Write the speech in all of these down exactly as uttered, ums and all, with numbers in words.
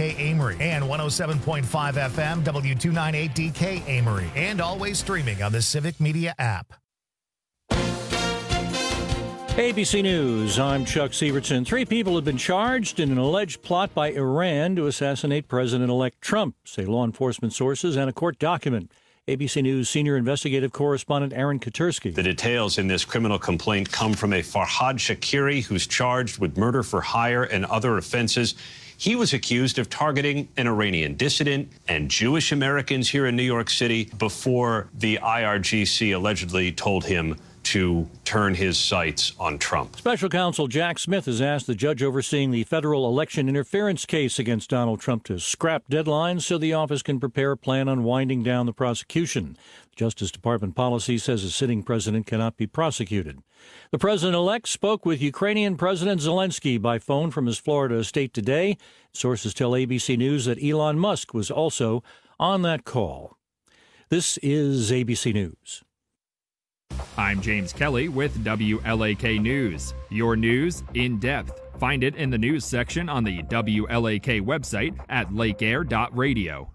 K Amory and one oh seven point five F M W two ninety-eight D K Amory, and always streaming on the Civic Media app. A B C News, I'm Chuck Severson. Three people have been charged in an alleged plot by Iran to assassinate President-elect Trump, say law enforcement sources and a court document. A B C News senior investigative correspondent Aaron Katursky. The details in this criminal complaint come from a Farhad Shakiri who's charged with murder for hire and other offenses. He was accused of targeting an Iranian dissident and Jewish Americans here in New York City before the I R G C allegedly told him to turn his sights on Trump. Special counsel Jack Smith has asked the judge overseeing the federal election interference case against Donald Trump to scrap deadlines so the office can prepare a plan on winding down the prosecution. The Justice Department policy says a sitting president cannot be prosecuted. The president-elect spoke with Ukrainian President Zelensky by phone from his Florida estate today. Sources tell A B C News that Elon Musk was also on that call. This is A B C News. I'm James Kelly with W L A K News. Your news in depth. Find it in the news section on the W L A K website at lake air dot radio.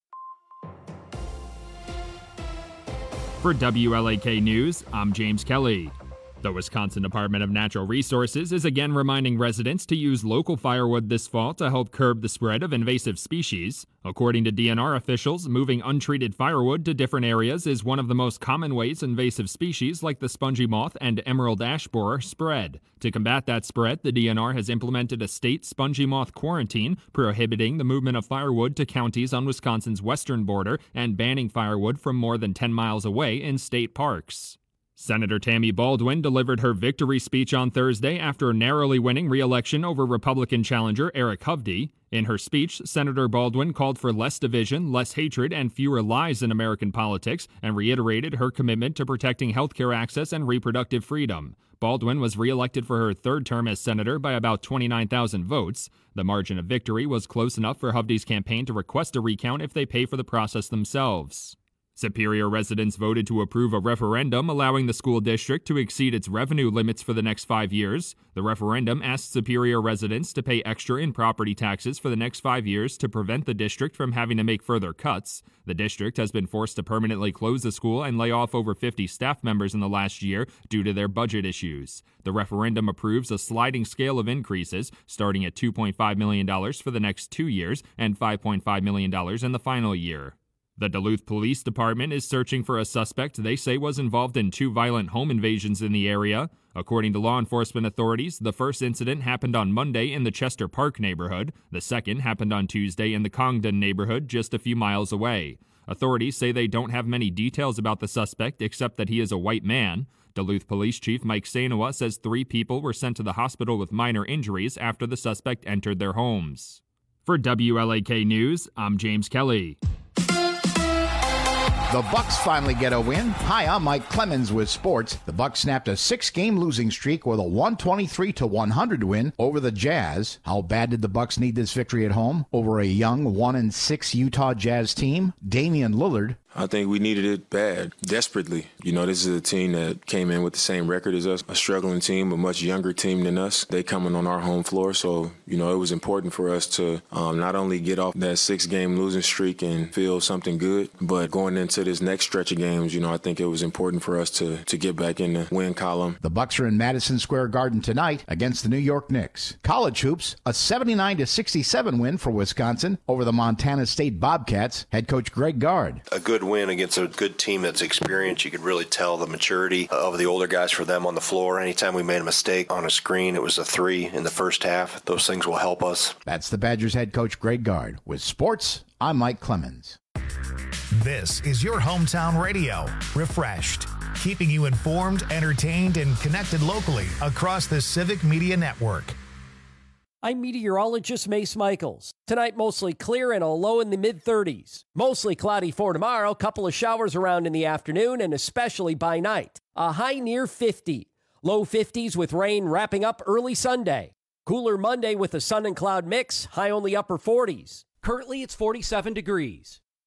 For W L A K News, I'm James Kelly. The Wisconsin Department of Natural Resources is again reminding residents to use local firewood this fall to help curb the spread of invasive species. According to D N R officials, moving untreated firewood to different areas is one of the most common ways invasive species like the spongy moth and emerald ash borer spread. To combat that spread, the D N R has implemented a state spongy moth quarantine, prohibiting the movement of firewood to counties on Wisconsin's western border and banning firewood from more than ten miles away in state parks. Senator Tammy Baldwin delivered her victory speech on Thursday after narrowly winning re-election over Republican challenger Eric Hovde. In her speech, Senator Baldwin called for less division, less hatred, and fewer lies in American politics, and reiterated her commitment to protecting healthcare access and reproductive freedom. Baldwin was re-elected for her third term as senator by about twenty-nine thousand votes. The margin of victory was close enough for Hovde's campaign to request a recount if they pay for the process themselves. Superior residents voted to approve a referendum allowing the school district to exceed its revenue limits for the next five years. The referendum asked Superior residents to pay extra in property taxes for the next five years to prevent the district from having to make further cuts. The district has been forced to permanently close the school and lay off over fifty staff members in the last year due to their budget issues. The referendum approves a sliding scale of increases, starting at two point five million dollars for the next two years and five point five million dollars in the final year. The Duluth Police Department is searching for a suspect they say was involved in two violent home invasions in the area. According to law enforcement authorities, the first incident happened on Monday in the Chester Park neighborhood. The second happened on Tuesday in the Congdon neighborhood, just a few miles away. Authorities say they don't have many details about the suspect except that he is a white man. Duluth Police Chief Mike Sainoa says three people were sent to the hospital with minor injuries after the suspect entered their homes. For W L A K News, I'm James Kelly. The Bucks finally get a win. Hi, I'm Mike Clemens with sports. The Bucks snapped a six-game losing streak with a one twenty-three to one hundred win over the Jazz. How bad did the Bucks need this victory at home over a young one and six Utah Jazz team? Damian Lillard. I think we needed it bad, desperately. You know, this is a team that came in with the same record as us, a struggling team, a much younger team than us. They coming on our home floor, so, you know, it was important for us to um, not only get off that six-game losing streak and feel something good, but going into this next stretch of games, you know, I think it was important for us to, to get back in the win column. The Bucks are in Madison Square Garden tonight against the New York Knicks. College hoops, a seventy-nine to sixty-seven win for Wisconsin over the Montana State Bobcats. Head coach Greg Gard. A good win against a good team that's experienced. You could really tell the maturity of the older guys for them on the floor. Anytime we made a mistake on a screen, it was a three in the first half. Those things will help us. That's the Badgers head coach Greg Gard. With sports, I'm Mike Clemens. This is your hometown radio, refreshed, keeping you informed, entertained, and connected locally across the Civic Media Network. I'm meteorologist Mace Michaels. Tonight, mostly clear and a low in the mid-thirties. Mostly cloudy for tomorrow, couple of showers around in the afternoon and especially by night. A high near fifty. Low fifties with rain wrapping up early Sunday. Cooler Monday with a sun and cloud mix, high only upper forties. Currently, it's forty-seven degrees.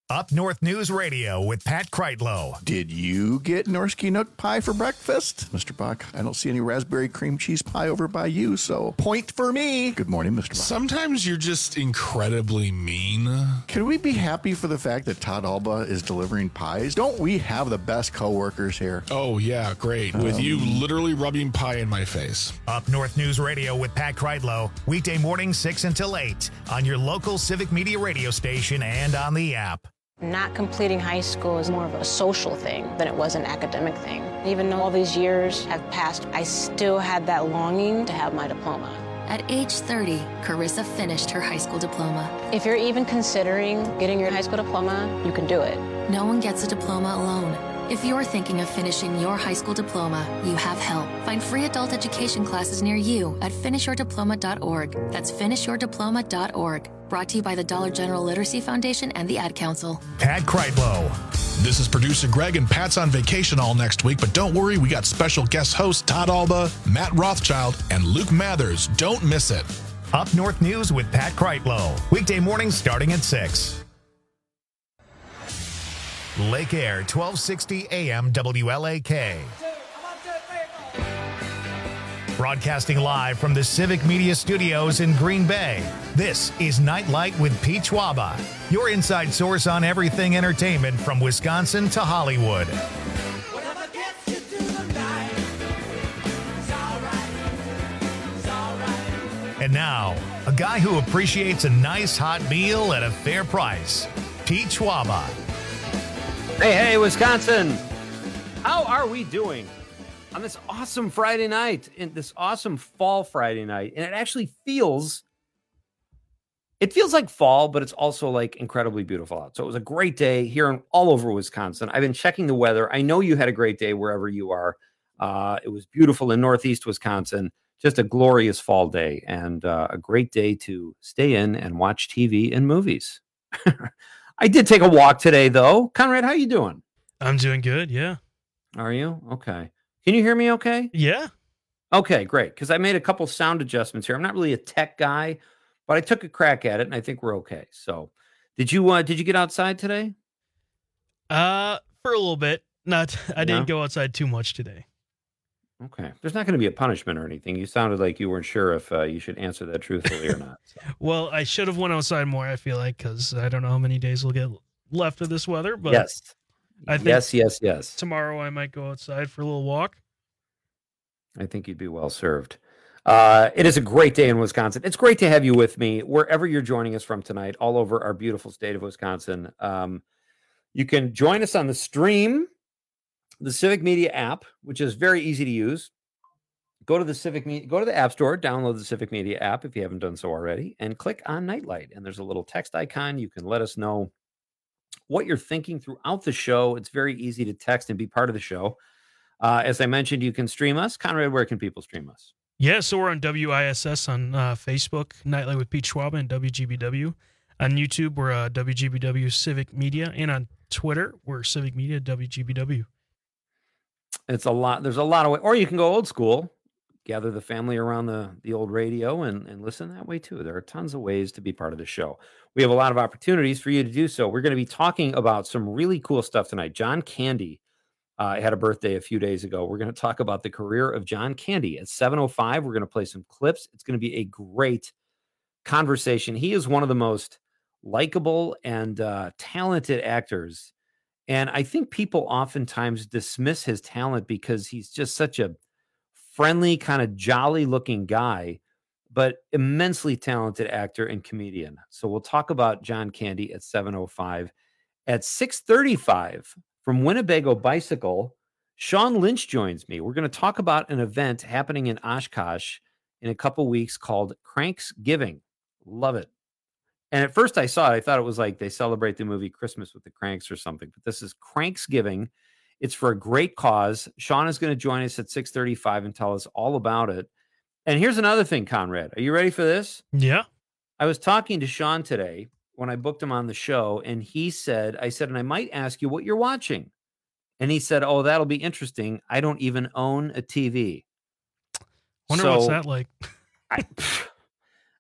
Up North News Radio with Pat Kreitlow. Did you get Norsky Nook pie for breakfast? Mister Buck, I don't see any raspberry cream cheese pie over by you, so point for me. Good morning, Mister Buck. Sometimes you're just incredibly mean. Can we be happy for the fact that Todd Alba is delivering pies? Don't we have the best coworkers here? Oh, yeah, great. With um, you literally rubbing pie in my face. Up North News Radio with Pat Kreitlow. Weekday morning six until eight on your local Civic Media radio station and on the app. Not completing high school is more of a social thing than it was an academic thing. Even though all these years have passed, I still had that longing to have my diploma. At age thirty, Carissa finished her high school diploma. If you're even considering getting your high school diploma, you can do it. No one gets a diploma alone. If you're thinking of finishing your high school diploma, you have help. Find free adult education classes near you at finish your diploma dot org. That's finish your diploma dot org. Brought to you by the Dollar General Literacy Foundation and the Ad Council. Pat Kreitlow. This is producer Greg, and Pat's on vacation all next week, but don't worry, we got special guest hosts Todd Alba, Matt Rothschild, and Luke Mathers. Don't miss it. Up North News with Pat Kreitlow. Weekday mornings starting at six. Lake Air, twelve sixty A M W L A K. Broadcasting live from the Civic Media Studios in Green Bay, this is Nightlight with Pete Schwaba, your inside source on everything entertainment from Wisconsin to Hollywood. And now, a guy who appreciates a nice hot meal at a fair price, Pete Schwaba. Hey, hey, Wisconsin. How are we doing on this awesome Friday night, in this awesome fall Friday night? And it actually feels, it feels like fall, but it's also like incredibly beautiful out. So it was a great day here in, all over Wisconsin. I've been checking the weather. I know you had a great day wherever you are. Uh, it was beautiful in Northeast Wisconsin. Just a glorious fall day and uh, a great day to stay in and watch T V and movies. I did take a walk today, though. Conrad, how you doing? I'm doing good, yeah. Are you? Okay. Can you hear me okay? Yeah. Okay, great, because I made a couple sound adjustments here. I'm not really a tech guy, but I took a crack at it, and I think we're okay. So did you uh, did you get outside today? Uh, for a little bit. Not. I Yeah? didn't go outside too much today. Okay. There's not going to be a punishment or anything. You sounded like you weren't sure if uh, you should answer that truthfully or not. So. Well, I should have went outside more, I feel like, because I don't know how many days we'll get left of this weather. But Yes. I think Yes, yes, yes. tomorrow I might go outside for a little walk. I think you'd be well served. Uh, it is a great day in Wisconsin. It's great to have you with me wherever you're joining us from tonight, all over our beautiful state of Wisconsin. Um, you can join us on the stream, the Civic Media app, which is very easy to use. Go to the Civic Media, go to the App Store, download the Civic Media app if you haven't done so already, and click on Nightlight. And there's a little text icon. You can let us know what you're thinking throughout the show. It's very easy to text and be part of the show. Uh, as I mentioned, you can stream us. Conrad, where can people stream us? Yeah, so we're on W I S S on uh, Facebook, Nightlight with Pete Schwab, and W G B W. On YouTube, we're uh, W G B W Civic Media, and on Twitter, we're Civic Media W G B W. It's a lot. There's a lot of way, or you can go old school, gather the family around the, the old radio and, and listen that way too. There are tons of ways to be part of the show. We have a lot of opportunities for you to do so. We're going to be talking about some really cool stuff tonight. John Candy uh, had a birthday a few days ago. We're going to talk about the career of John Candy at seven oh five. We're going to play some clips. It's going to be a great conversation. He is one of the most likable and uh, talented actors. And I think people oftentimes dismiss his talent because he's just such a friendly, kind of jolly looking guy, but immensely talented actor and comedian. So we'll talk about John Candy at seven oh five. At six thirty-five from Winnebago Bicycle, Sean Lynch joins me. We're going to talk about an event happening in Oshkosh in a couple weeks called Cranksgiving. Love it. And at first I saw it, I thought it was like they celebrate the movie Christmas with the Cranks or something. But this is Cranksgiving. It's for a great cause. Sean is going to join us at six thirty-five and tell us all about it. And here's another thing, Conrad. Are you ready for this? Yeah. I was talking to Sean today when I booked him on the show, and he said, I said, and I might ask you what you're watching. And he said, oh, that'll be interesting. I don't even own a T V. Wonder so, what's that like? I,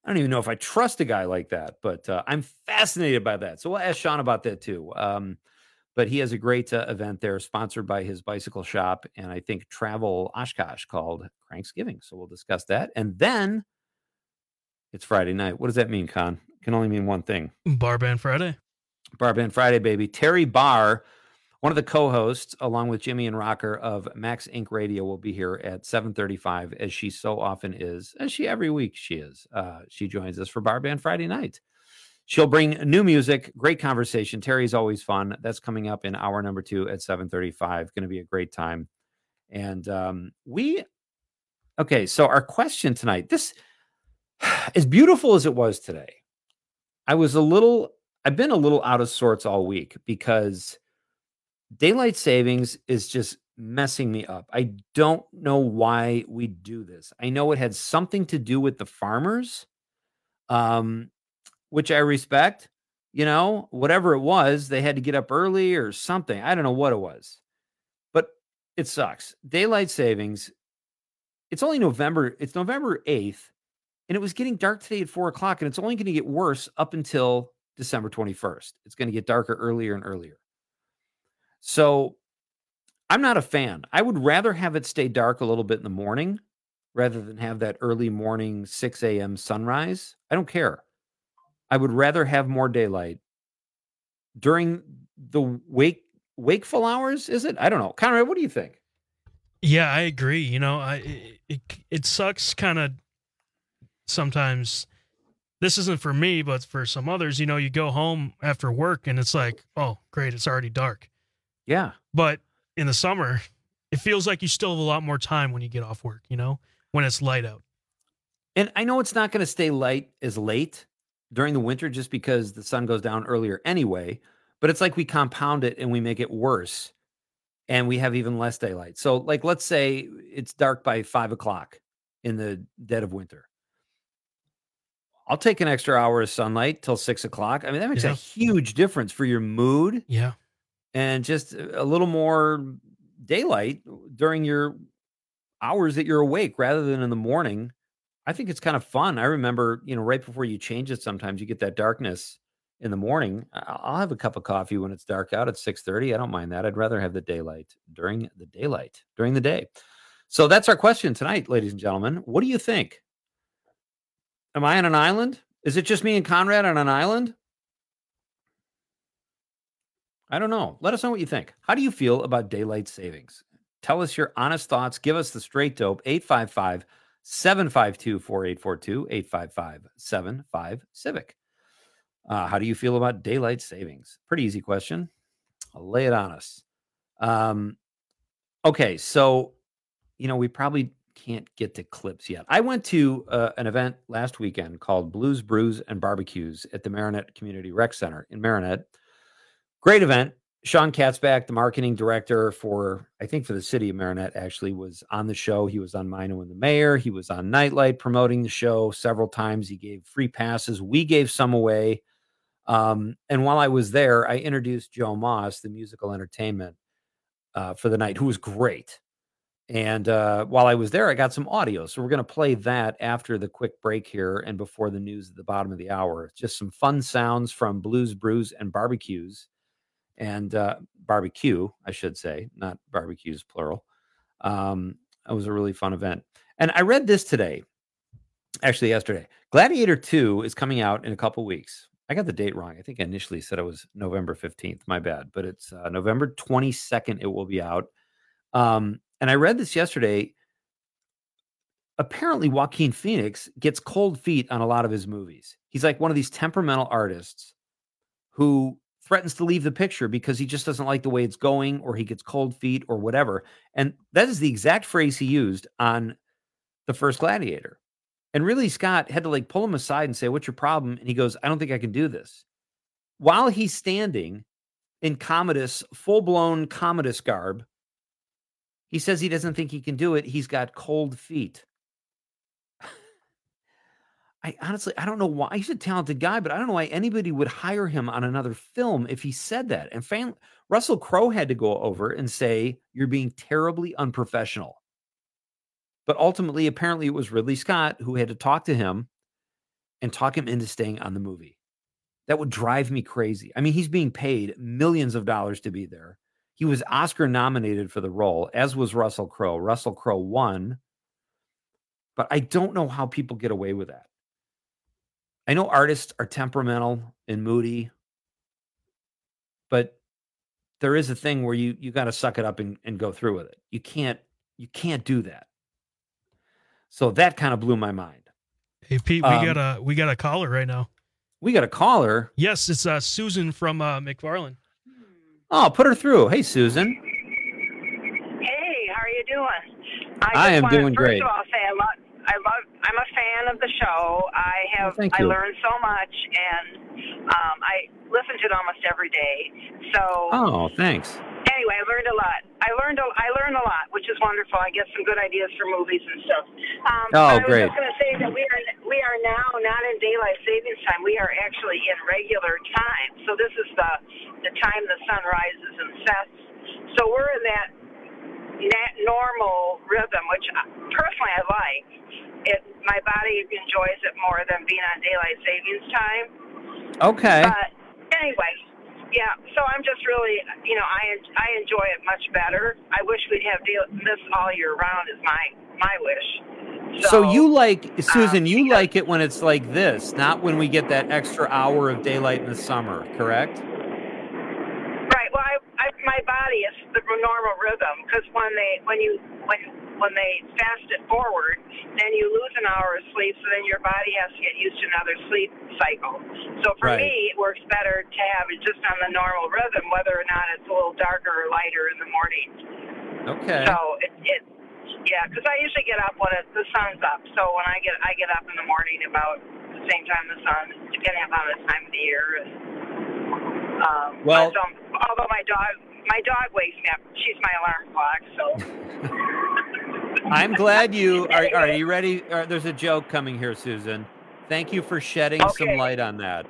I don't even know if I trust a guy like that, but uh, I'm fascinated by that. So we'll ask Sean about that too. Um, but he has a great uh, event there sponsored by his bicycle shop and I think Travel Oshkosh called Cranksgiving. So we'll discuss that. And then it's Friday night. What does that mean, Con? Can only mean one thing. Bar Band Friday. Bar Band Friday, baby. Terry Barr, one of the co-hosts, along with Jimmy and Rocker of Max Inc Radio, will be here at seven thirty-five, as she so often is, as she every week she is. Uh, she joins us for Bar Band Friday night. She'll bring new music, great conversation. Terry's always fun. That's coming up in hour number two at seven thirty-five. Going to be a great time. And um, we, okay, so our question tonight, this, as beautiful as it was today, I was a little, I've been a little out of sorts all week because daylight savings is just messing me up. I don't know why we do this. I know it had something to do with the farmers, um, which I respect, you know, whatever it was, they had to get up early or something. I don't know what it was, but it sucks. Daylight savings. It's only November. It's November eighth. And it was getting dark today at four o'clock, and it's only going to get worse up until December twenty-first. It's going to get darker earlier and earlier. So I'm not a fan. I would rather have it stay dark a little bit in the morning rather than have that early morning six a.m. sunrise. I don't care. I would rather have more daylight during the wake wakeful hours. Is it? I don't know. Conrad, what do you think? Yeah, I agree. You know, I it it, it sucks kind of sometimes. This isn't for me, but for some others, you know, you go home after work and it's like, oh, great, it's already dark. Yeah. But in the summer, it feels like you still have a lot more time when you get off work, you know, when it's light out. And I know it's not going to stay light as late during the winter just because the sun goes down earlier anyway, but it's like we compound it and we make it worse and we have even less daylight. So like, let's say it's dark by five o'clock in the dead of winter. I'll take an extra hour of sunlight till six o'clock. I mean, that makes Yeah. a huge difference for your mood. Yeah. And just a little more daylight during your hours that you're awake rather than in the morning. I think it's kind of fun. I remember, you know, right before you change it, sometimes you get that darkness in the morning. I- I'll have a cup of coffee when it's dark out at six thirty. I don't mind that. I'd rather have the daylight during the daylight during the day. So that's our question tonight, ladies and gentlemen. What do you think? Am I on an island? Is it just me and Conrad on an island? I don't know. Let us know what you think. How do you feel about daylight savings? Tell us your honest thoughts. Give us the straight dope. eight five five, seven five two, four eight four two, eight five five, seven five, Civic. Uh, how do you feel about daylight savings? Pretty easy question. I'll lay it on us. Um, okay, so, you know, we probably can't get to clips yet. I went to uh, an event last weekend called Blues, Brews, and Barbecues at the Marinette Community Rec Center in Marinette. Great event. Sean Katzbach, the marketing director for, I think for the city of Marinette, actually was on the show. He was on Mino and the Mayor. He was on Nightlight promoting the show several times. He gave free passes. We gave some away. Um, and while I was there, I introduced Joe Moss, the musical entertainment uh, for the night, who was great. And uh, while I was there, I got some audio. So we're going to play that after the quick break here and before the news at the bottom of the hour. Just some fun sounds from Blues, Brews, and Barbecues. And uh, barbecue, I should say, not barbecues, plural. Um, it was a really fun event. And I read this today, actually yesterday. Gladiator two is coming out in a couple weeks. I got the date wrong. I think I initially said it was November fifteenth. My bad. But it's uh, November twenty-second it will be out. Um, and I read this yesterday. Apparently, Joaquin Phoenix gets cold feet on a lot of his movies. He's like one of these temperamental artists who threatens to leave the picture because he just doesn't like the way it's going, or he gets cold feet or whatever. And that is the exact phrase he used on the first Gladiator. And Ridley Scott had to like pull him aside and say, "What's your problem?" And he goes, "I don't think I can do this." While he's standing in Commodus, full-blown Commodus garb, he says he doesn't think he can do it. He's got cold feet. I honestly, I don't know why. He's a talented guy, but I don't know why anybody would hire him on another film if he said that. And fan, Russell Crowe had to go over and say, "You're being terribly unprofessional." But ultimately, apparently, it was Ridley Scott who had to talk to him and talk him into staying on the movie. That would drive me crazy. I mean, he's being paid millions of dollars to be there. He was Oscar nominated for the role, as was Russell Crowe. Russell Crowe won, but I don't know how people get away with that. I know artists are temperamental and moody, but there is a thing where you you got to suck it up and, and go through with it. You can't you can't do that. So that kind of blew my mind. Hey Pete, we Um, got a we got a caller right now. We got a caller. Yes, it's uh, Susan from uh, McFarland. Oh, put her through. Hey, Susan. Hey, how are you doing? I just am wanna, doing first great. First of all, say I love, I love, I'm a fan of the show. I have, Thank I you. learned so much, and um, I listen to it almost every day. So, Oh, thanks. anyway, I learned a lot. I learned, a, I learned a lot, which is wonderful. I get some good ideas for movies and stuff. Um, Oh, I was great. just going to say that we are, we are now not in daylight savings time. We are actually in regular time. So this is the, the time the sun rises and sets. So we're in that nat- normal rhythm, which uh, personally I like. It, my body enjoys it more than being on daylight savings time. Okay. But anyway, yeah. So I'm just really, you know, I I enjoy it much better. I wish we'd have day- this all year round. Is my my wish. So, you like, Susan, you like it when it's like this, not when we get that extra hour of daylight in the summer, correct? Right. Well, I, I my body is the normal rhythm because when they when you when when they fast it forward, then you lose an hour of sleep. So then your body has to get used to another sleep cycle. So for Right. me, it works better to have it just on the normal rhythm, whether or not it's a little darker or lighter in the morning. Okay. So it, it yeah, because I usually get up when it, the sun's up. So when I get I get up in the morning about the same time the sun, depending upon the time of the year. And, um, Well- so, although my dog my dog wakes me up, she's my alarm clock. So I'm glad you are. Are you ready? Are, there's a joke coming here, Susan. Thank you for shedding some Okay. light on that.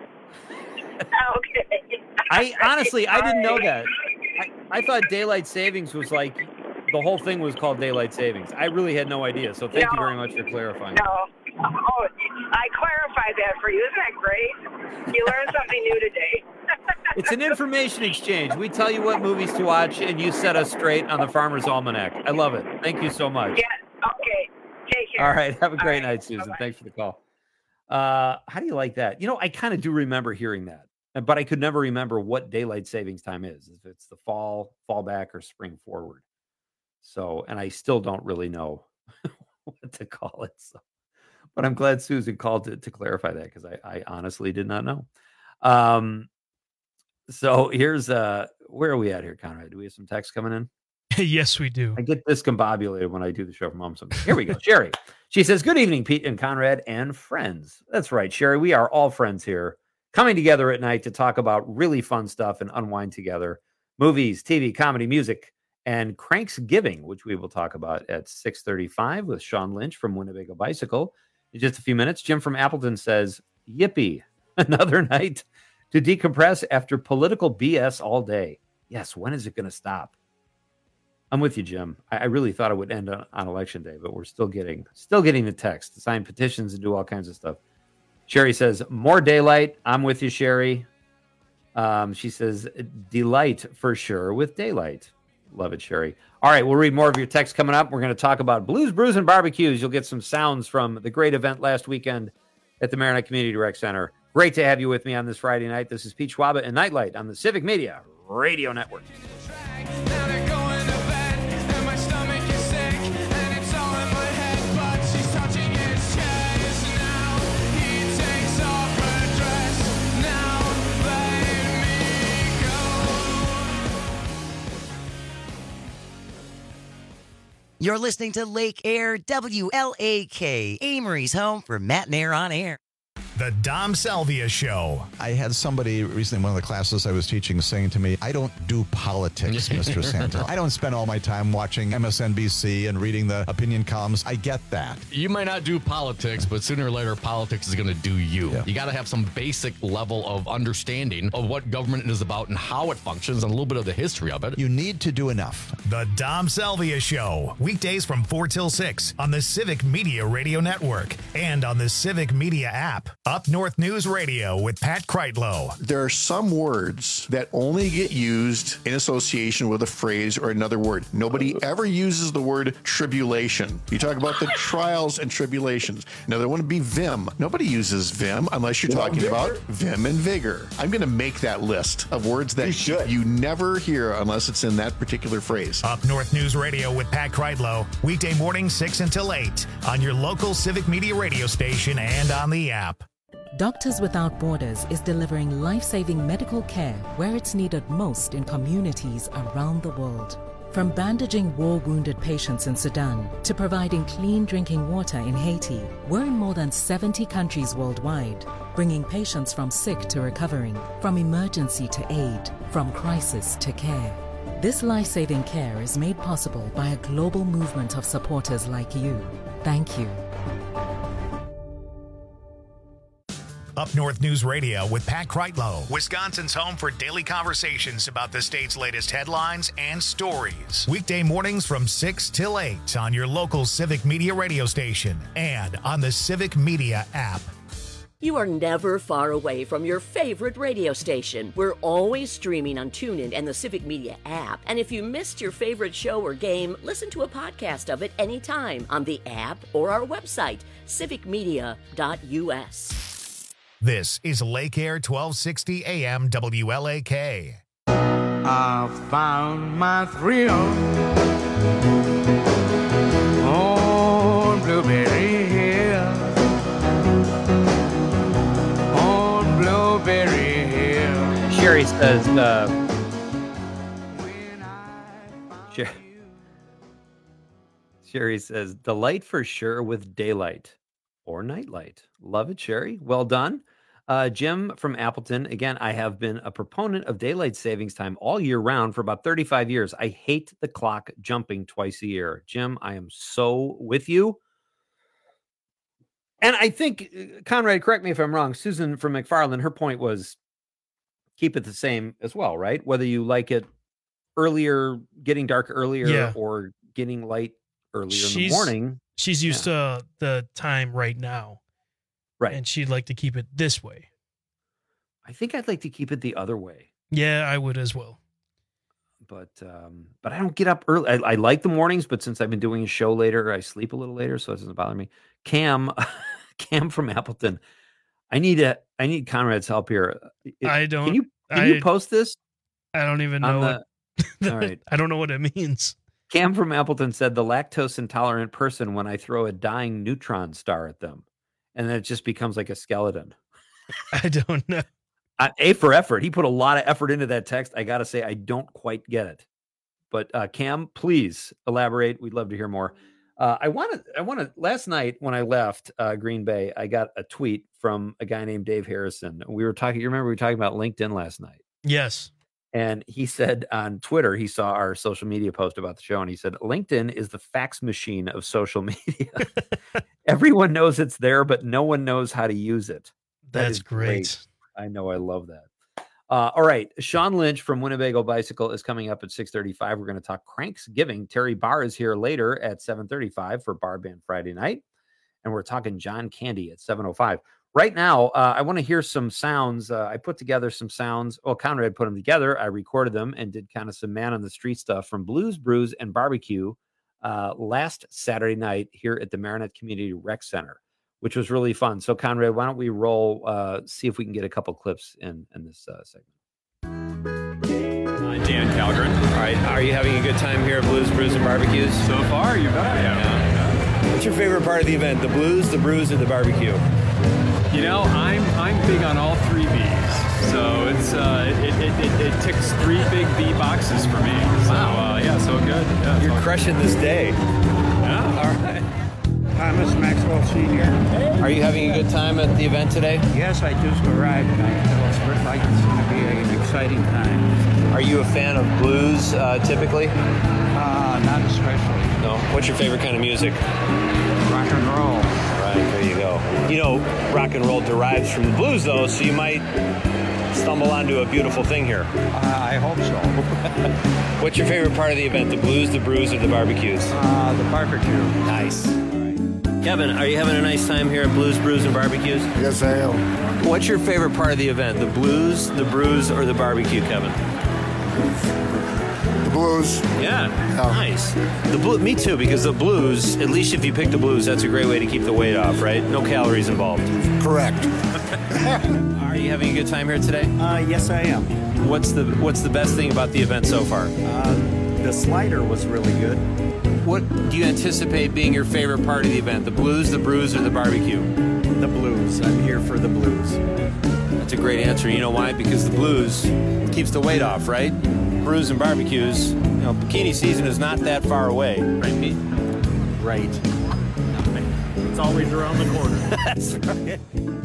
okay. I honestly, I didn't know that. I, I thought daylight savings was like the whole thing was called daylight savings. I really had no idea. So thank you No. very much for clarifying. No. Oh, I clarified that for you. Isn't that great? You learned something new today. It's an information exchange. We tell you what movies to watch, and you set us straight on the Farmer's Almanac. I love it. Thank you so much. Yeah. Okay. Take care. All right. Have a great All right. night, Susan. Bye-bye. Thanks for the call. Uh, how do you like that? You know, I kind of do remember hearing that, but I could never remember what daylight savings time is. If it's the fall, fall back, or spring forward. So, and I still don't really know what to call it. So, but I'm glad Susan called to, to clarify that because I, I honestly did not know. Um, so here's uh, where are we at here, Conrad? Do we have some text coming in? Yes, we do. I get discombobulated when I do the show from home sometimes. Here we go. Sherry. She says, good evening, Pete and Conrad and friends. That's right, Sherry. We are all friends here, coming together at night to talk about really fun stuff and unwind together. Movies, T V, comedy, music, and Cranksgiving, which we will talk about at six thirty-five with Sean Lynch from Winnebago Bicycle. In just a few minutes, Jim from Appleton says, yippee, another night to decompress after political B S all day. Yes, when is it going to stop? I'm with you, Jim. I, I really thought it would end on, on election day, but we're still getting still getting the text to sign petitions and do all kinds of stuff. Sherry says, more daylight. I'm with you, Sherry. Um, she says, delight for sure with daylight. Love it, Sherry. All right, we'll read more of your text coming up. We're going to talk about Blues, Brews, and Barbecues. You'll get some sounds from the great event last weekend at the Maronite Community Rec Center. Great to have you with me on this Friday night. This is Pete Schwaba and Nightlight on the Civic Media Radio Network. You're listening to Lake Air W L A K, Amory's home for Matt and Air on Air. The Dom Salvia Show. I had somebody recently in one of the classes I was teaching saying to me, I don't do politics, Mister Santa. I don't spend all my time watching M S N B C and reading the opinion columns. I get that. You might not do politics, but sooner or later, politics is going to do you. Yeah. You got to have some basic level of understanding of what government is about and how it functions and a little bit of the history of it. You need to do enough. The Dom Salvia Show. Weekdays from four till six on the Civic Media Radio Network and on the Civic Media app. Up North News Radio with Pat Kreitlow. There are some words that only get used in association with a phrase or another word. Nobody ever uses the word tribulation. You talk about the trials and tribulations. Now, there wouldn't be vim. Nobody uses vim unless you're Well, talking vigor. about vim and vigor. I'm going to make that list of words that you, you never hear unless it's in that particular phrase. Up North News Radio with Pat Kreitlow. Weekday mornings six until eight on your local Civic Media radio station and on the app. Doctors Without Borders is delivering life-saving medical care where it's needed most in communities around the world. From bandaging war-wounded patients in Sudan to providing clean drinking water in Haiti, we're in more than seventy countries worldwide, bringing patients from sick to recovering, from emergency to aid, from crisis to care. This life-saving care is made possible by a global movement of supporters like you. Thank you. Up North News Radio with Pat Kreitlow, Wisconsin's home for daily conversations about the state's latest headlines and stories. Weekday mornings from six till eight on your local Civic Media radio station and on the Civic Media app. You are never far away from your favorite radio station. We're always streaming on TuneIn and the Civic Media app. And if you missed your favorite show or game, listen to a podcast of it anytime on the app or our website, civic media dot u s. This is Lake Air twelve sixty A M W L A K. I found my thrill on Blueberry Hill, on Blueberry Hill. Sherry says, uh, Sher- Sherry says, delight for sure with daylight or nightlight. Love it, Sherry. Well done. Uh, Jim from Appleton. Again, I have been a proponent of daylight savings time all year round for about thirty-five years. I hate the clock jumping twice a year. Jim, I am so with you. And I think, Conrad, correct me if I'm wrong, Susan from McFarland, her point was keep it the same as well, right? Whether you like it earlier, getting dark earlier, Yeah. or getting light earlier in She's- the morning. She's used to the time right now. Right. And she'd like to keep it this way. I think I'd like to keep it the other way. Yeah, I would as well. But um, but I don't get up early. I, I like the mornings, but since I've been doing a show later, I sleep a little later, so it doesn't bother me. Cam, Cam from Appleton, I need a I need Conrad's help here. It- I don't. Can you can I, you post this? I don't even on know. the- what, all right. I don't know what it means. Cam from Appleton said the lactose intolerant person when I throw a dying neutron star at them, and then it just becomes like a skeleton. I don't know. Uh, a for effort. He put a lot of effort into that text. I got to say, I don't quite get it. But uh, Cam, please elaborate. We'd love to hear more. Uh, I want to. I want to. Last night when I left uh, Green Bay, I got a tweet from a guy named Dave Harrison. We were talking. You remember we were talking about LinkedIn last night, Yes. and he said on Twitter he saw our social media post about the show, and he said LinkedIn is the fax machine of social media. Everyone knows it's there, but no one knows how to use it. That That's is great. I know. I love that. Uh, all right. Sean Lynch from Winnebago Bicycle is coming up at six thirty-five. We're going to talk Cranksgiving. Terry Barr is here later at seven thirty-five for Bar Band Friday night. And we're talking John Candy at seven oh five. Right now, uh, I want to hear some sounds. Uh, I put together some sounds. Well, Conrad put them together. I recorded them and did kind of some man on the street stuff from Blues, Brews, and Barbecue uh, last Saturday night here at the Marinette Community Rec Center, which was really fun. So, Conrad, why don't we roll, uh, see if we can get a couple clips in, in this uh, segment. Uh, Dan Calgren. All right. Are you having a good time here at Blues, Brews, and Barbecues? So far, you bet I am. Yeah. What's your favorite part of the event? The blues, the brews, or the barbecue? You know, I'm I'm big on all three B's. So it's uh, it, it, it, it ticks three big B boxes for me. So uh, yeah, so good. Yeah, You're crushing this day. Yeah. All right. Thomas Maxwell Senior Are you having a good time at the event today? Yes, I just arrived, and I feel it's like it's going to be an exciting time. Are you a fan of blues uh, typically? Uh, not especially. No. What's your favorite kind of music? Rock and roll. Right, there you go. You know, rock and roll derives from the blues, though, so you might stumble onto a beautiful thing here. Uh, I hope so. What's your favorite part of the event? The blues, the brews, or the barbecues? Uh, the barbecue. Nice. Kevin, are you having a nice time here at Blues, Brews, and Barbecues? Yes, I am. What's your favorite part of the event? The blues, the brews, or the barbecue, Kevin? The blues. Yeah, nice. The blue, me too, because the blues, at least if you pick the blues, that's a great way to keep the weight off, right? No calories involved. Correct. Are you having a good time here today? Uh, yes, I am. What's the What's the best thing about the event so far? Uh, the slider was really good. What do you anticipate being your favorite part of the event? The blues, the brews, or the barbecue? The blues. I'm here for the blues. That's a great answer. You know why? Because the blues keeps the weight off, right? Brews and barbecues. You know, bikini season is not that far away, right, Pete? Right. It's always around the corner. That's right.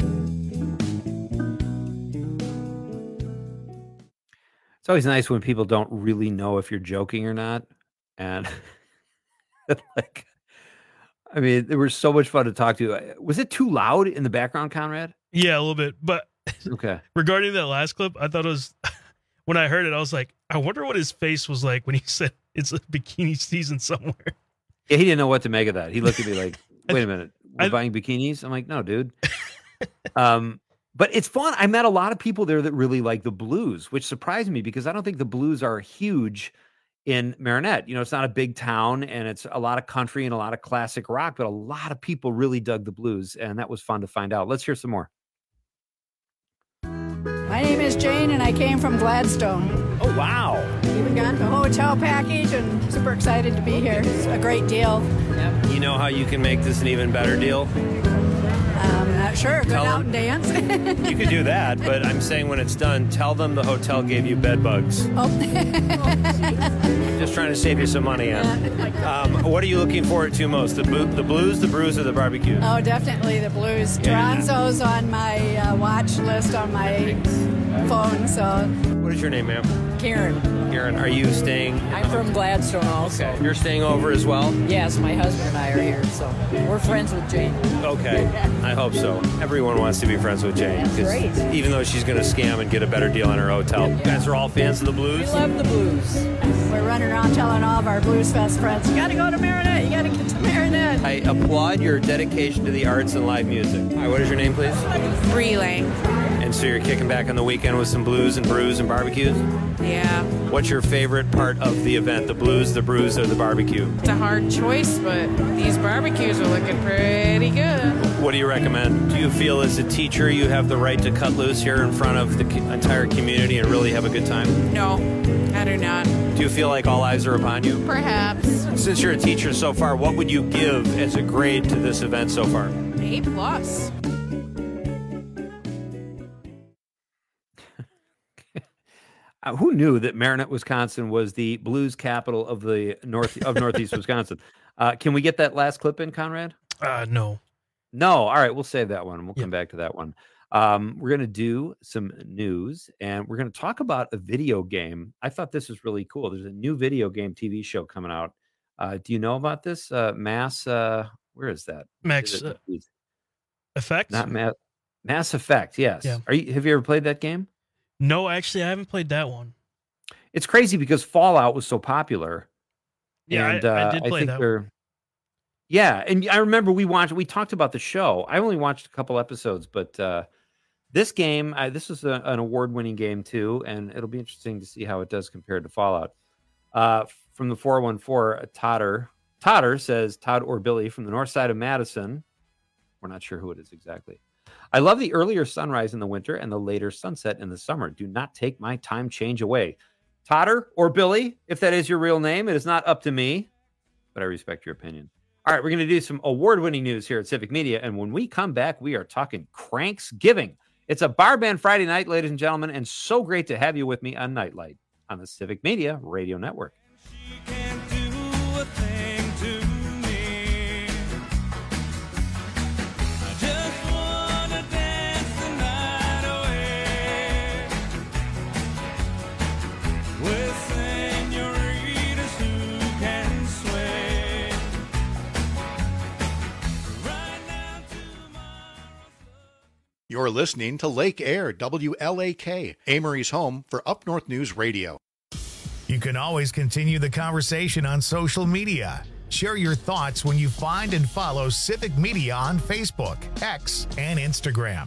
It's always nice when people don't really know if you're joking or not, and. Like, I mean, there was so much fun to talk to. Was it too loud in the background, Conrad? Yeah, a little bit. But okay. Regarding that last clip, I thought it was when I heard it, I was like, I wonder what his face was like when he said it's a bikini season somewhere. Yeah, he didn't know what to make of that. He looked at me like, "Wait a minute, we're I, buying bikinis?" I'm like, "No, dude." um, but it's fun. I met a lot of people there that really like the blues, which surprised me because I don't think the blues are huge in Marinette. You know, it's not a big town and it's a lot of country and a lot of classic rock, but a lot of people really dug the blues, and that was fun to find out. Let's hear some more. My name is Jane and I came from Gladstone. Oh, wow. Even got the hotel package and super excited to be here. It's a great deal. Yep. You know how you can make this an even better deal? Um, not sure. Go Tell out them. and dance. You could do that, but I'm saying when it's done, tell them the hotel gave you bed bugs. Oh. Just trying to save you some money, Em. Um, what are you looking forward to most? The, bo- the blues, the brews, or the barbecue? Oh, definitely the blues. Yeah. Toronzo's on my uh, watch list on my phone, so. What is your name, ma'am? Karen. Karen, are you staying? I'm from Gladstone also. Okay. You're staying over as well? Yes, my husband and I are here, so we're friends with Jane. Okay, I hope so. Everyone wants to be friends with Jane. That's 'cause great. Even though she's going to scam and get a better deal on her hotel. You guys are all fans of the blues? We love the blues. We're running around telling all of our Blues Fest friends, you gotta go to Marinette, you gotta get to Marinette. I applaud your dedication to the arts and live music. All right, what is your name, please? Bree Lang. And so you're kicking back on the weekend with some blues and brews and barbecues? Yeah. What's your favorite part of the event? The blues, the brews, or the barbecue? It's a hard choice, but these barbecues are looking pretty good. What do you recommend? Do you feel as a teacher you have the right to cut loose here in front of the co- entire community and really have a good time? No, I do not. Do you feel like all eyes are upon you? Perhaps. Since you're a teacher so far, what would you give as a grade to this event so far? A plus. Uh, who knew that Marinette, Wisconsin was the blues capital of the north of Northeast Wisconsin? Uh, can we get that last clip in, Conrad? Uh, no. No. All right. We'll save that one. We'll come back to that one. Um, we're going to do some news and we're going to talk about a video game. I thought this was really cool. There's a new video game T V show coming out. Uh, do you know about this? Uh, Mass, uh, where is that? Max Is it- uh, Effect? Not Mass, Mass Effect. Yes. Yeah. Are you, have you ever played that game? No, actually, I haven't played that one. It's crazy because Fallout was so popular. Yeah, I- and, I uh, did play think that they're- Yeah, and I remember we watched, we talked about the show. I only watched a couple episodes, but uh, this game, I, this is a, an award-winning game too, and it'll be interesting to see how it does compared to Fallout. Uh, from the four one four, Totter, Totter says, Todd or Billy from the north side of Madison. We're not sure who it is exactly. I love the earlier sunrise in the winter and the later sunset in the summer. Do not take my time change away. Totter or Billy, if that is your real name, it is not up to me, but I respect your opinion. All right, we're going to do some award-winning news here at Civic Media, and when we come back, we are talking Cranksgiving. It's a bar band Friday night, ladies and gentlemen, and so great to have you with me on Nightlight on the Civic Media Radio Network. You're listening to Lake Air, W L A K, Amory's home for Up North News Radio. You can always continue the conversation on social media. Share your thoughts when you find and follow Civic Media on Facebook, X, and Instagram.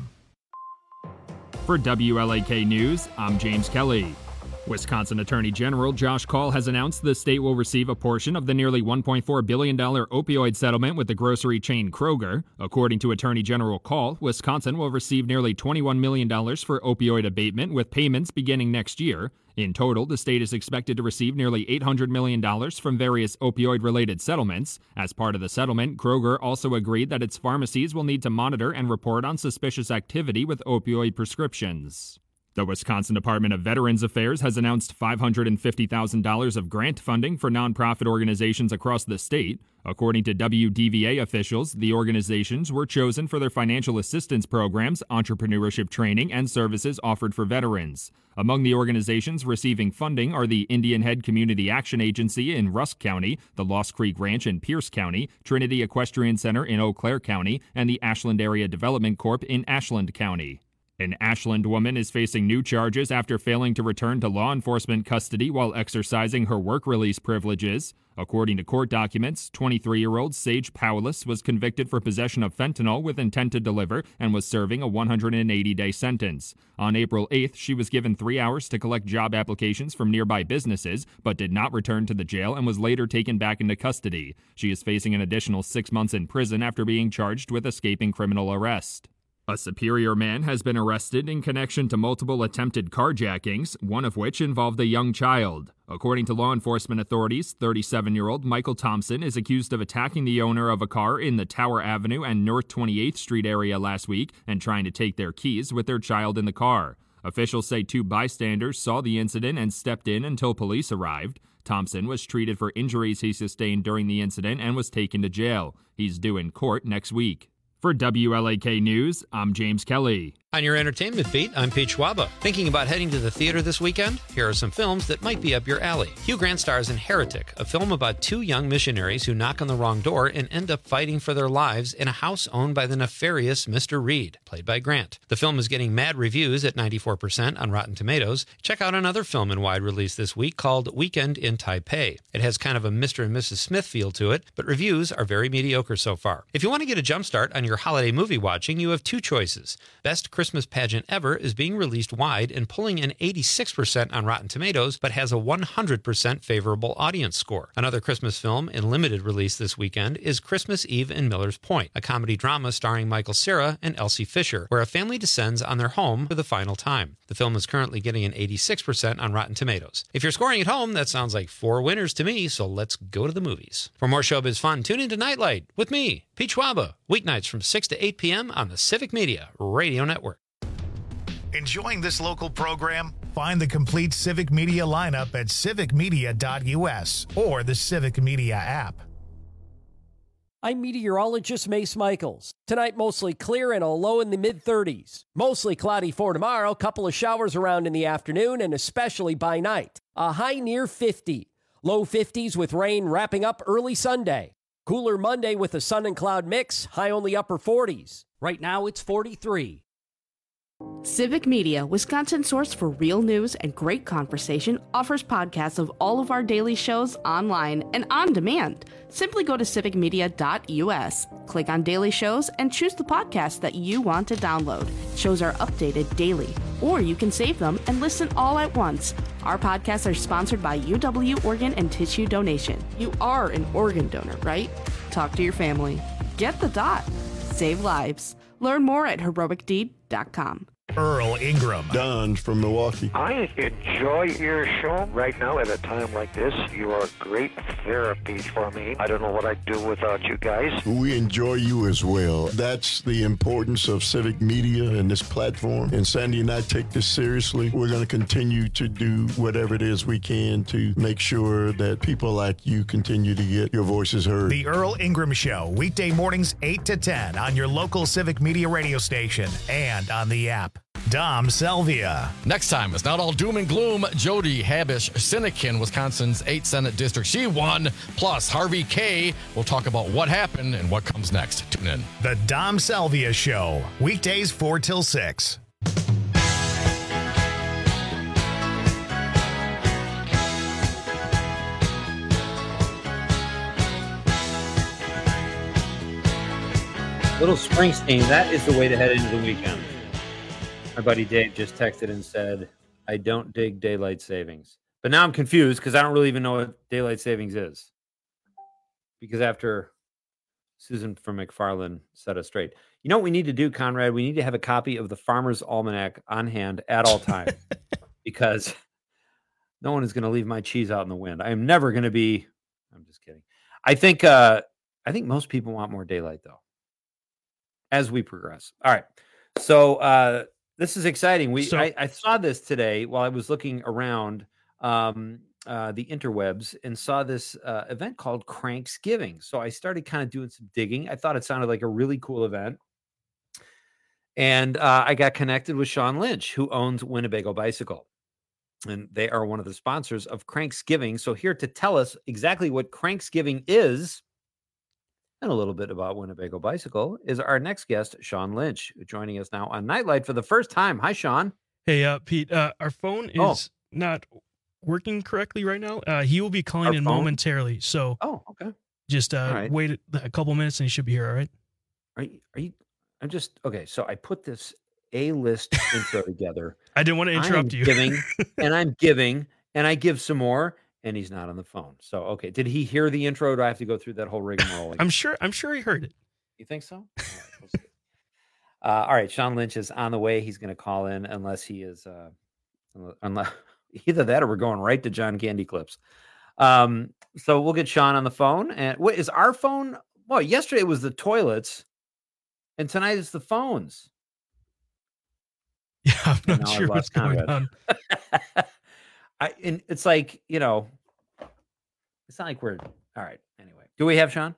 For W L A K News, I'm James Kelly. Wisconsin Attorney General Josh Kaul has announced the state will receive a portion of the nearly one point four billion dollars opioid settlement with the grocery chain Kroger. According to Attorney General Kaul, Wisconsin will receive nearly twenty-one million dollars for opioid abatement, with payments beginning next year. In total, the state is expected to receive nearly eight hundred million dollars from various opioid-related settlements. As part of the settlement, Kroger also agreed that its pharmacies will need to monitor and report on suspicious activity with opioid prescriptions. The Wisconsin Department of Veterans Affairs has announced five hundred fifty thousand dollars of grant funding for nonprofit organizations across the state. According to W D V A officials, the organizations were chosen for their financial assistance programs, entrepreneurship training, and services offered for veterans. Among the organizations receiving funding are the Indian Head Community Action Agency in Rusk County, the Lost Creek Ranch in Pierce County, Trinity Equestrian Center in Eau Claire County, and the Ashland Area Development Corp in Ashland County. An Ashland woman is facing new charges after failing to return to law enforcement custody while exercising her work release privileges. According to court documents, twenty-three-year-old Sage Powless was convicted for possession of fentanyl with intent to deliver and was serving a one hundred eighty day sentence. On April eighth, she was given three hours to collect job applications from nearby businesses, but did not return to the jail and was later taken back into custody. She is facing an additional six months in prison after being charged with escaping criminal arrest. A Superior man has been arrested in connection to multiple attempted carjackings, one of which involved a young child. According to law enforcement authorities, thirty-seven-year-old Michael Thompson is accused of attacking the owner of a car in the Tower Avenue and North twenty-eighth Street area last week and trying to take their keys with their child in the car. Officials say two bystanders saw the incident and stepped in until police arrived. Thompson was treated for injuries he sustained during the incident and was taken to jail. He's due in court next week. For W L A K News, I'm James Kelly. On your entertainment beat, I'm Pete Schwaba. Thinking about heading to the theater this weekend? Here are some films that might be up your alley. Hugh Grant stars in Heretic, a film about two young missionaries who knock on the wrong door and end up fighting for their lives in a house owned by the nefarious Mister Reed, played by Grant. The film is getting mad reviews at ninety-four percent on Rotten Tomatoes. Check out another film in wide release this week called Weekend in Taipei. It has kind of a Mister and Missus Smith feel to it, but reviews are very mediocre so far. If you want to get a jump start on your holiday movie watching, you have two choices. Best Christmas Pageant Ever is being released wide and pulling an eighty-six percent on Rotten Tomatoes, but has a one hundred percent favorable audience score. Another Christmas film in limited release this weekend is Christmas Eve in Miller's Point, a comedy drama starring Michael Cera and Elsie Fisher, where a family descends on their home for the final time. The film is currently getting an eighty-six percent on Rotten Tomatoes. If you're scoring at home, that sounds like four winners to me, so let's go to the movies. For more showbiz fun, tune into Nightlight with me, Pete Schwaba, weeknights from six to eight p.m. on the Civic Media Radio Network. Enjoying this local program? Find the complete Civic Media lineup at civic media dot u s or the Civic Media app. I'm meteorologist Mace Michaels. Tonight, mostly clear and a low in the mid thirties. Mostly cloudy for tomorrow, couple of showers around in the afternoon and especially by night. A high near fifty. Low fifties with rain wrapping up early Sunday. Cooler Monday with a sun and cloud mix, high only upper forties. Right now, it's forty-three. Civic Media, Wisconsin's source for real news and great conversation, offers podcasts of all of our daily shows online and on demand. Simply go to civic media dot u s, click on daily shows, and choose the podcast that you want to download. Shows are updated daily, or you can save them and listen all at once. Our podcasts are sponsored by U W Organ and Tissue Donation. You are an organ donor, right? Talk to your family. Get the dot. Save lives. Learn more at heroic deed dot com. Earl Ingram. Don from Milwaukee. I enjoy your show right now at a time like this. You are great therapy for me. I don't know what I'd do without you guys. We enjoy you as well. That's the importance of Civic Media and this platform. And Sandy and I take this seriously. We're going to continue to do whatever it is we can to make sure that people like you continue to get your voices heard. The Earl Ingram Show, weekday mornings eight to ten on your local Civic Media radio station and on the app. Dom Selvia. Next time, it's not all doom and gloom. Jody Habish Sinekin, Wisconsin's eighth Senate District. She won. Plus, Harvey Kaye will talk about what happened and what comes next. Tune in. The Dom Selvia Show, weekdays four till six. Little Springsteen, that is the way to head into the weekend. My buddy Dave just texted and said, I don't dig daylight savings. But now I'm confused because I don't really even know what daylight savings is. Because after Susan from McFarland set us straight. You know what we need to do, Conrad? We need to have a copy of the Farmer's Almanac on hand at all times. Because no one is going to leave my cheese out in the wind. I am never going to be, I'm just kidding. I think, uh, I think most people want more daylight, though, as we progress. All right. So uh, this is exciting. We So- I, I saw this today while I was looking around um, uh, the interwebs and saw this uh, event called Cranksgiving. So I started kind of doing some digging. I thought it sounded like a really cool event. And uh, I got connected with Sean Lynch, who owns Winnebago Bicycle. And they are one of the sponsors of Cranksgiving. So here to tell us exactly what Cranksgiving is and a little bit about Winnebago Bicycle is our next guest, Sean Lynch, joining us now on Nightlight for the first time. Hi, Sean. Hey, uh, Pete, uh, our phone is Oh. not working correctly right now. Uh, he will be calling Our in phone? momentarily. So Oh, okay. just uh, All right. wait a couple minutes and he should be here. All right. Are you, are you, I'm just, okay. So I put this A-list intro together. I didn't want to interrupt I am you. Giving, and I'm giving, and I give some more, and he's not on the phone. So, okay. Did he hear the intro? Or do I have to go through that whole rigmarole again? I'm sure. I'm sure he heard it. You think so? All right, we'll see. Uh, all right, Sean Lynch is on the way. He's going to call in unless he is, uh, unless either that or we're going right to John Candy clips. Um, so we'll get Sean on the phone. And what is our phone? Well, yesterday it was the toilets, and tonight it's the phones. Yeah, I'm And not now I sure what's lost going Conrad. on. I and it's like, you know, it's not like we're all right. Anyway, do we have Sean?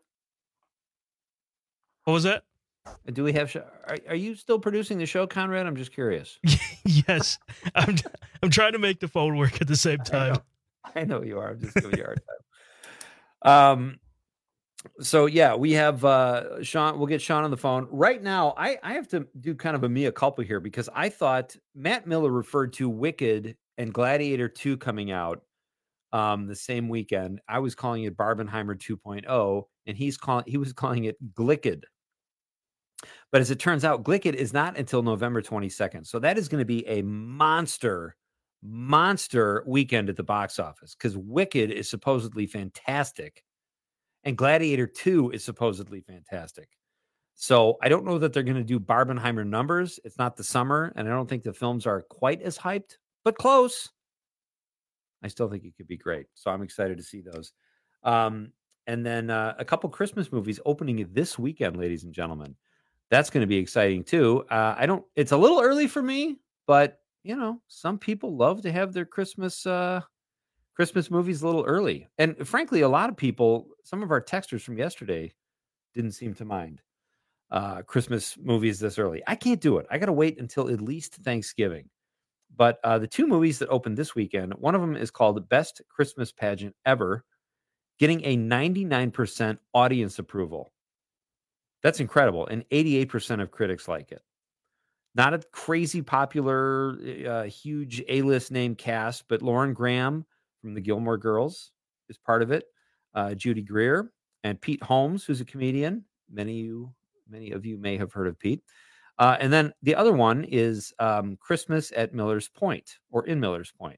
What was that? Do we have? Sha- Are, are you still producing the show, Conrad? I'm just curious. Yes, I'm. I'm trying to make the phone work at the same time. I know you are. I'm just giving you a hard time. Um. So yeah, we have uh Sean. We'll get Sean on the phone right now. I I have to do kind of a mea culpa here because I thought Matt Miller referred to Wicked and Gladiator two coming out um the same weekend. I was calling it Barbenheimer two point oh, and he's calling he was calling it Glicked. But as it turns out, Glicked is not until November twenty-second. So that is going to be a monster, monster weekend at the box office because Wicked is supposedly fantastic and Gladiator two is supposedly fantastic. So I don't know that they're going to do Barbenheimer numbers. It's not the summer, and I don't think the films are quite as hyped, but close. I still think it could be great. So I'm excited to see those. Um, and then uh, a couple Christmas movies opening this weekend, ladies and gentlemen. That's going to be exciting too. Uh, I don't, it's a little early for me, but you know, some people love to have their Christmas, uh, Christmas movies a little early. And frankly, a lot of people, some of our texters from yesterday didn't seem to mind uh, Christmas movies this early. I can't do it. I got to wait until at least Thanksgiving. But uh, the two movies that opened this weekend, one of them is called Best Christmas Pageant Ever, getting a ninety-nine percent audience approval. That's incredible. And eighty-eight percent of critics like it. Not a crazy popular, uh, huge A-list name cast, but Lauren Graham from the Gilmore Girls is part of it. Uh, Judy Greer and Pete Holmes, who's a comedian. Many of you, many of you may have heard of Pete. Uh, and then the other one is um, Christmas at Miller's Point or in Miller's Point.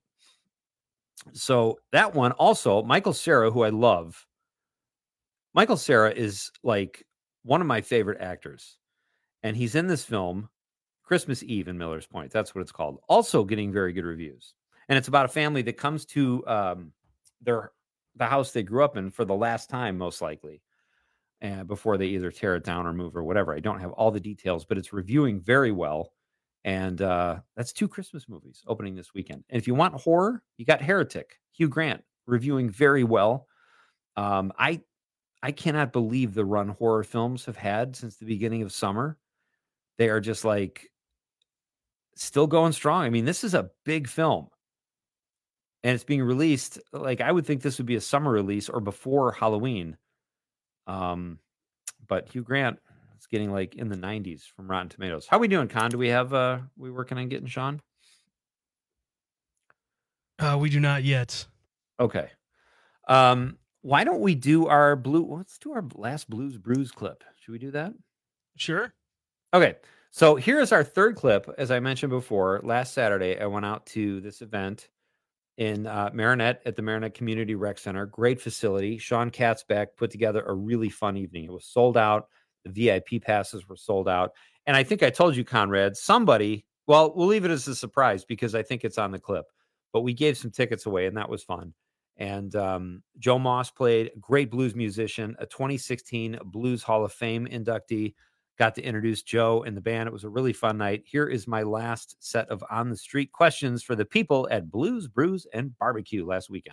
So that one also, Michael Cera, who I love. Michael Cera is like one of my favorite actors. And he's in this film, Christmas Eve in Miller's Point. That's what it's called. Also getting very good reviews. And it's about a family that comes to um, their the house they grew up in for the last time, most likely, uh, before they either tear it down or move or whatever. I don't have all the details, but it's reviewing very well. And uh, that's two Christmas movies opening this weekend. And if you want horror, you got Heretic, Hugh Grant, reviewing very well. Um, I I cannot believe the run horror films have had since the beginning of summer. They are just like still going strong. I mean, this is a big film. And it's being released, like I would think this would be a summer release or before Halloween. Um, but Hugh Grant is getting like in the nineties from Rotten Tomatoes. How we doing, Con? Do we have, uh, we working on getting Sean? Uh, we do not yet. Okay. Um, why don't we do our blue? Let's do our last Blues Brews clip. Should we do that? Sure. Okay. So here's our third clip. As I mentioned before, last Saturday, I went out to this event in uh, Marinette at the Marinette Community Rec Center. Great facility. Sean Katzbeck put together a really fun evening. It was sold out. The V I P passes were sold out. And I think I told you, Conrad, somebody, well, we'll leave it as a surprise because I think it's on the clip, but we gave some tickets away and that was fun. And um, Joe Moss played, great blues musician, a twenty sixteen Blues Hall of Fame inductee. Got to introduce Joe and the band. It was a really fun night. Here is my last set of on the street questions for the people at Blues, Brews, and Barbecue last weekend.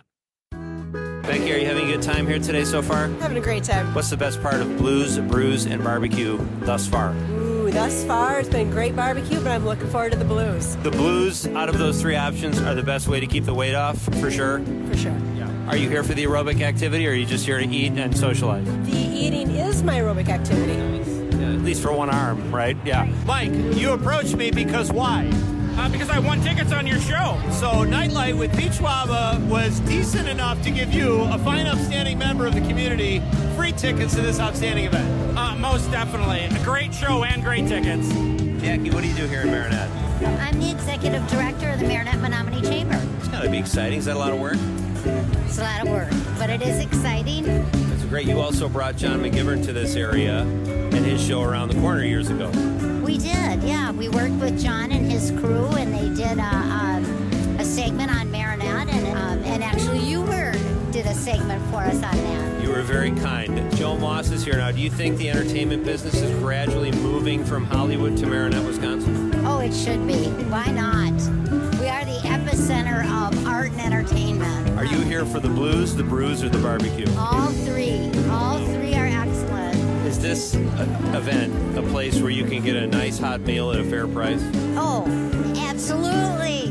Becky, are you having a good time here today so far? Having a great time. What's the best part of Blues, Brews, and Barbecue thus far? Ooh, thus far, it's been great barbecue, but I'm looking forward to the blues. The blues, out of those three options, are the best way to keep the weight off, for sure? For sure. Yeah. Are you here for the aerobic activity, or are you just here to eat and socialize? The eating is my aerobic activity. At least for one arm, right? Yeah. Mike, you approached me because why? Uh, because I won tickets on your show. So Nightlight with Pete Schwaba was decent enough to give you, a fine, upstanding member of the community, free tickets to this outstanding event. Uh, most definitely. A great show and great tickets. Jackie, what do you do here in Marinette? I'm the executive director of the Marinette Menominee Chamber. It's got to be exciting. Is that a lot of work? It's a lot of work, but it is exciting. That's great. You also brought John McGivern to this area and his show around the corner years ago. We did, yeah. We worked with John and his crew, and they did a, um, a segment on Marinette, and um, and actually you were did a segment for us on that. You were very kind. Joe Moss is here now. Do you think the entertainment business is gradually moving from Hollywood to Marinette, Wisconsin? Oh, it should be. Why not? We are the epicenter of art and entertainment. Are you here for the blues, the brews, or the barbecue? All three. All three are excellent. Is this a, event a place where you can get a nice hot meal at a fair price? Oh, absolutely.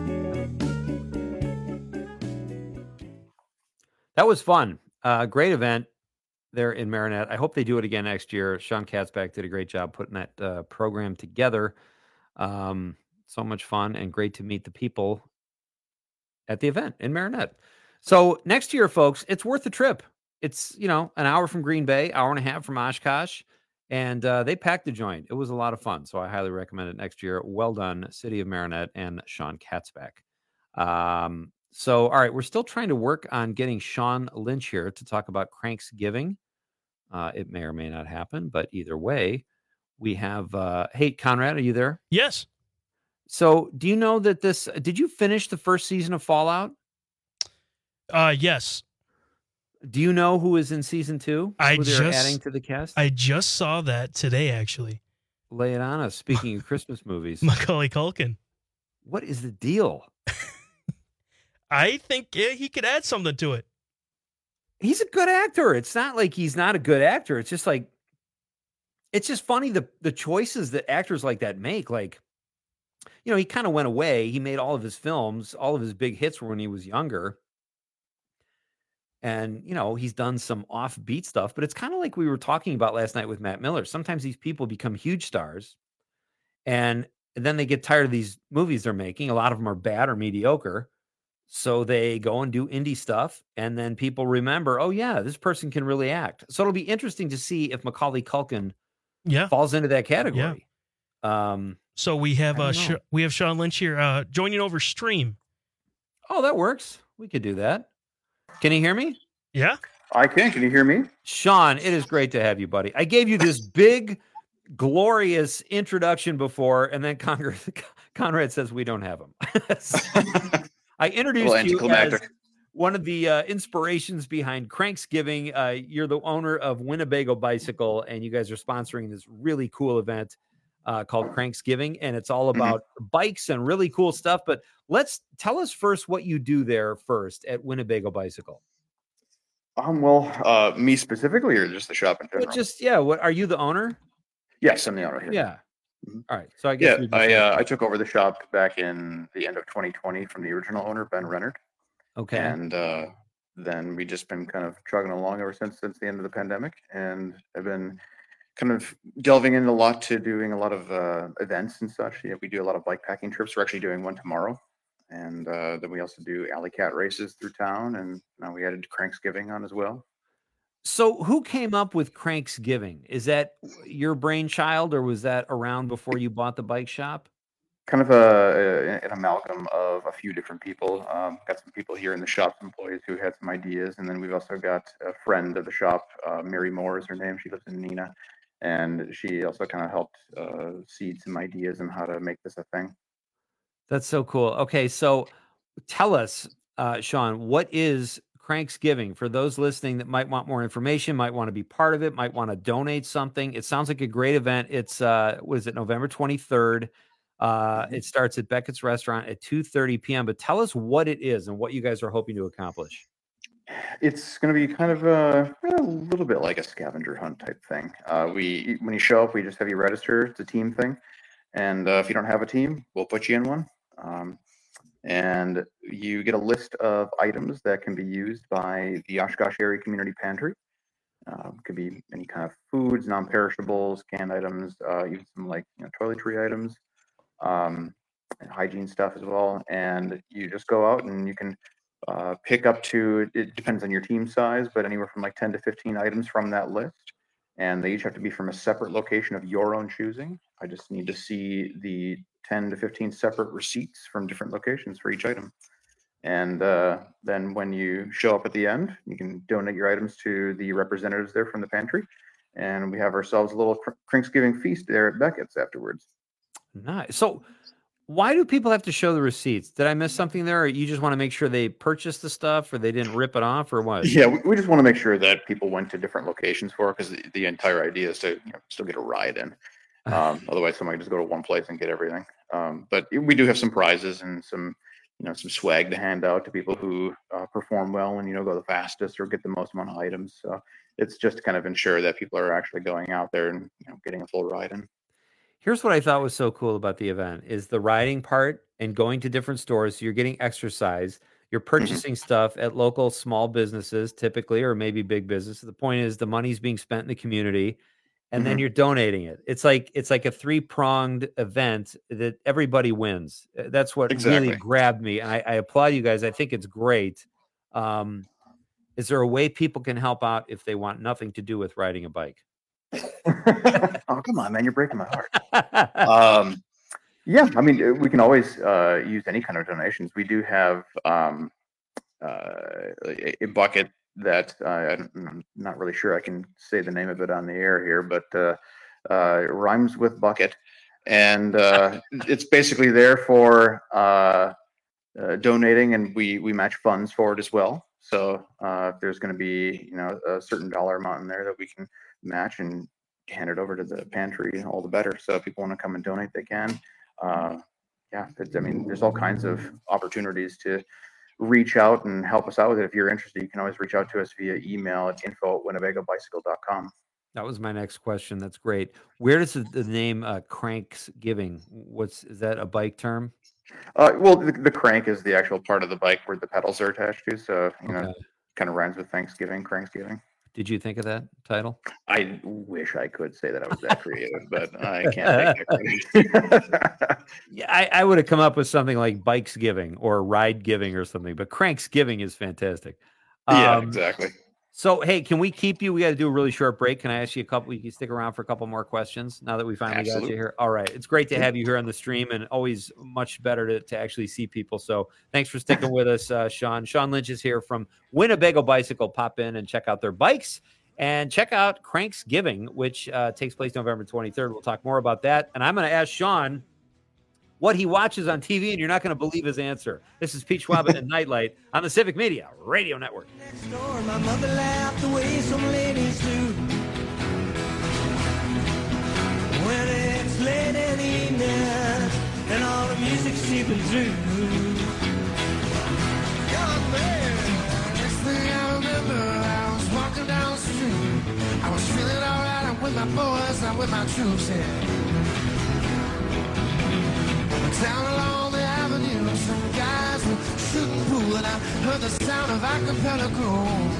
That was fun. Uh, great event there in Marinette. I hope they do it again next year. Sean Katzbeck did a great job putting that uh, program together. Um, so much fun and great to meet the people at the event in Marinette. So next year, folks, it's worth the trip. It's, you know, an hour from Green Bay, hour and a half from Oshkosh, and uh, they packed the joint. It was a lot of fun, so I highly recommend it next year. Well done, City of Marinette and Sean Katzbeck. Um, so, all right, we're still trying to work on getting Sean Lynch here to talk about Cranksgiving. Uh, it may or may not happen, but either way, we have, uh, hey, Conrad, are you there? Yes. So do you know that this, did you finish the first season of Fallout? Uh, yes. Do you know who is in season two? I who they're just adding to the cast? I just saw that today, actually. Lay it on us. Speaking of Christmas movies, Macaulay Culkin. What is the deal? I think yeah, he could add something to it. He's a good actor. It's not like he's not a good actor. It's just like, it's just funny the the choices that actors like that make. Like, you know, he kind of went away. He made all of his films, all of his big hits were when he was younger. And, you know, he's done some offbeat stuff, but it's kind of like we were talking about last night with Matt Miller. Sometimes these people become huge stars and then they get tired of these movies they're making. A lot of them are bad or mediocre. So they go and do indie stuff. And then people remember, oh, yeah, this person can really act. So it'll be interesting to see if Macaulay Culkin yeah. falls into that category. Yeah. Um, so we have uh, Sh- we have Sean Lynch here uh, joining over stream. Oh, that works. We could do that. Can you hear me? Yeah. I can. Can you hear me? Sean, it is great to have you, buddy. I gave you this big, glorious introduction before, and then Conrad, Conrad says we don't have him. I introduced well, you as one of the uh, inspirations behind Cranksgiving. Uh, you're the owner of Winnebago Bicycle, and you guys are sponsoring this really cool event uh, called Cranksgiving, and it's all about mm-hmm. bikes and really cool stuff. But let's tell us first what you do there first at Winnebago Bicycle. Um, well, uh, me specifically, or just the shop in general? Well, just yeah. What are you the owner? Yes, I'm the owner here. Yeah. Mm-hmm. All right. So I guess yeah, I uh, I took over the shop back in the end of twenty twenty from the original owner, Ben Rennert. Okay. And uh, then we just been kind of chugging along ever since since the end of the pandemic, and I've been kind of delving in a lot to doing a lot of uh, events and such. Yeah, we do a lot of bike packing trips. We're actually doing one tomorrow. And uh, then we also do alley cat races through town, and now we added Cranksgiving on as well. So who came up with Cranksgiving? Is that your brainchild, or was that around before you bought the bike shop? Kind of a, a an amalgam of a few different people. Um, got some people here in the shop, employees who had some ideas, and then we've also got a friend of the shop, uh, Mary Moore is her name. She lives in Neenah, and she also kind of helped uh, seed some ideas on how to make this a thing. That's so cool. Okay, so tell us, uh, Sean, what is Cranksgiving for those listening that might want more information, might want to be part of it, might want to donate something? It sounds like a great event. It's uh, what is it, November twenty-third? Uh, it starts at Beckett's Restaurant at two thirty p.m. But tell us what it is and what you guys are hoping to accomplish. It's going to be kind of a, a little bit like a scavenger hunt type thing. Uh, we when you show up, we just have you register. It's a team thing, and uh, if you don't have a team, we'll put you in one. Um, and you get a list of items that can be used by the Oshkosh Area Community Pantry. Uh, it could be any kind of foods, non-perishables, canned items, uh, even some like you know, toiletry items, um, and hygiene stuff as well. And you just go out and you can uh, pick up to, it depends on your team size, but anywhere from like ten to fifteen items from that list. And they each have to be from a separate location of your own choosing. I just need to see the ten to fifteen separate receipts from different locations for each item. And uh, then when you show up at the end, you can donate your items to the representatives there from the pantry. And we have ourselves a little Cranksgiving feast there at Beckett's afterwards. Nice. So why do people have to show the receipts? Did I miss something there? Or you just want to make sure they purchased the stuff or they didn't rip it off or what? Yeah, we, we just want to make sure that people went to different locations for it, because the, the entire idea is to you know, still get a ride in. Um, otherwise, somebody just go to one place and get everything. Um, but we do have some prizes and some, you know, some swag to hand out to people who uh, perform well and, you know, go the fastest or get the most amount of items. So it's just to kind of ensure that people are actually going out there and you know, getting a full ride in. Here's what I thought was so cool about the event is the riding part and going to different stores. So you're getting exercise. You're purchasing mm-hmm. stuff at local small businesses, typically, or maybe big businesses. The point is the money's being spent in the community. And mm-hmm. then you're donating it. It's like it's like a three-pronged event that everybody wins. That's what exactly. really grabbed me. And I, I applaud you guys. I think it's great. Um, is there a way people can help out if they want nothing to do with riding a bike? Oh, come on, man. You're breaking my heart. um, yeah, I mean, we can always uh, use any kind of donations. We do have um, uh, a, a bucket that uh, I'm not really sure I can say the name of it on the air here, but uh, uh, it rhymes with bucket. And uh, it's basically there for uh, uh, donating, and we, we match funds for it as well. So uh, if there's going to be, you know, a certain dollar amount in there that we can match and hand it over to the pantry, all the better. So if people want to come and donate, they can. Uh, yeah, I mean, there's all kinds of opportunities to reach out and help us out with it. If you're interested, you can always reach out to us via email at info at winnebago bicycle dot com. That was my next question. That's great. Where does the, the name uh, Cranksgiving? What's is that a bike term? Uh, well, the, the crank is the actual part of the bike where the pedals are attached to. So you okay. know, kind of rhymes with Thanksgiving, Cranksgiving. Did you think of that title? I wish I could say that I was that creative, but I can't take that. Yeah, I, I would have come up with something like Bikes Giving or Ride Giving or something, but Cranksgiving is fantastic. Yeah, um, exactly. So, hey, can we keep you? We got to do a really short break. Can I ask you a couple? You can stick around for a couple more questions now that we finally Absolutely. got you here. All right. It's great to have you here on the stream, and always much better to, to actually see people. So thanks for sticking with us, uh, Sean. Sean Lynch is here from Winnebago Bicycle. Pop in and check out their bikes and check out Cranksgiving, which uh, takes place November twenty-third. We'll talk more about that. And I'm going to ask Sean what he watches on T V, and you're not going to believe his answer. This is Pete Schwab and Nightlight on the Civic Media Radio Network. Next door, my mother laughed the way some ladies do. When it's late in the evening and all the music's seeping through. Young man, next thing I remember, I was walking down the street. I was feeling all right. I'm with my boys, I'm with my troops here. Down along the avenue, some guys were shooting pool, and I heard the sound of acapella grooves.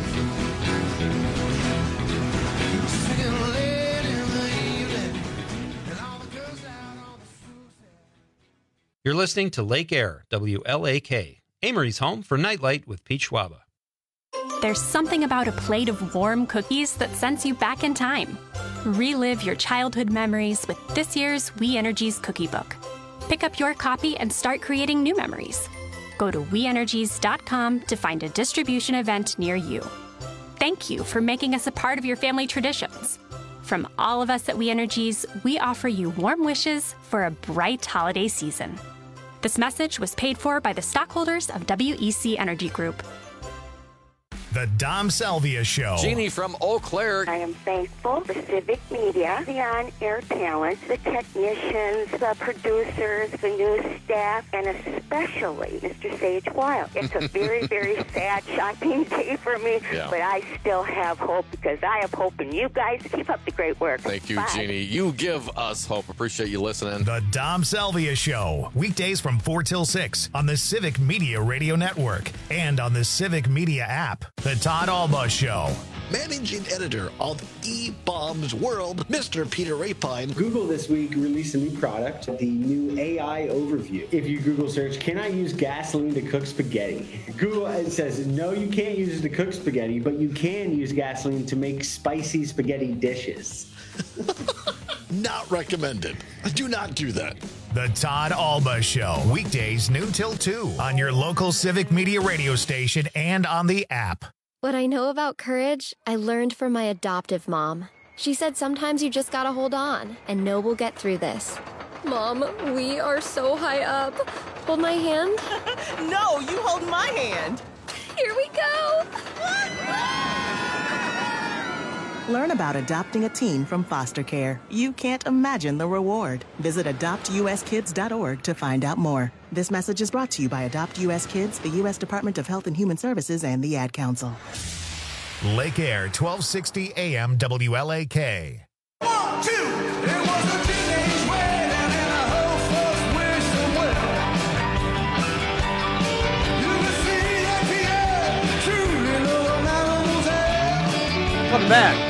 Singing late in the evening, and all the girls out on the streets. You're listening to Lake Air, W L A K, Amory's home for Nightlight with Pete Schwaba. there's something about a plate of warm cookies that sends you back in time. Relive your childhood memories with this year's We Energies Cookie Book. Pick up your copy and start creating new memories. Go to we energies dot com to find a distribution event near you. Thank you for making us a part of your family traditions. From all of us at We Energies, we offer you warm wishes for a bright holiday season. This message was paid for by the stockholders of W E C Energy Group. The Dom Salvia Show. Jeannie from Eau Claire. I am thankful for Civic Media, the on-air talent, the technicians, the producers, the news staff, and especially Mister Sage Wild. It's a very, very sad, shocking day for me, Yeah. but I still have hope because I have hope in you guys. Keep up the great work. Thank you, Bye. Jeannie. You give us hope. Appreciate you listening. The Dom Salvia Show. Weekdays from four till six on the Civic Media Radio Network and on the Civic Media app. The Todd Alba Show. Managing editor of E-Bombs World, Mister Peter Rapine. Google this week released a new product, the new A I overview. If you Google search, can I use gasoline to cook spaghetti? Google it says, no, you can't use it to cook spaghetti, but you can use gasoline to make spicy spaghetti dishes. Not recommended. Do not do that. The Todd Alba Show. Weekdays noon till two on your local Civic Media radio station and on the app. What I know about courage, I learned from my adoptive mom. She said sometimes you just gotta hold on and know we'll get through this. Mom, we are so high up. Hold my hand. No, you hold my hand. Here we go. Learn about adopting a teen from foster care. You can't imagine the reward. Visit adopt u s kids dot org to find out more. This message is brought to you by Adopt U S Kids, the U S Department of Health and Human Services, and the Ad Council. Lake Air, twelve sixty A M W L A K. One, two, it was a teenage wedding and a whole folks wish them well. You can see that Pierre truly know what animals have. Welcome back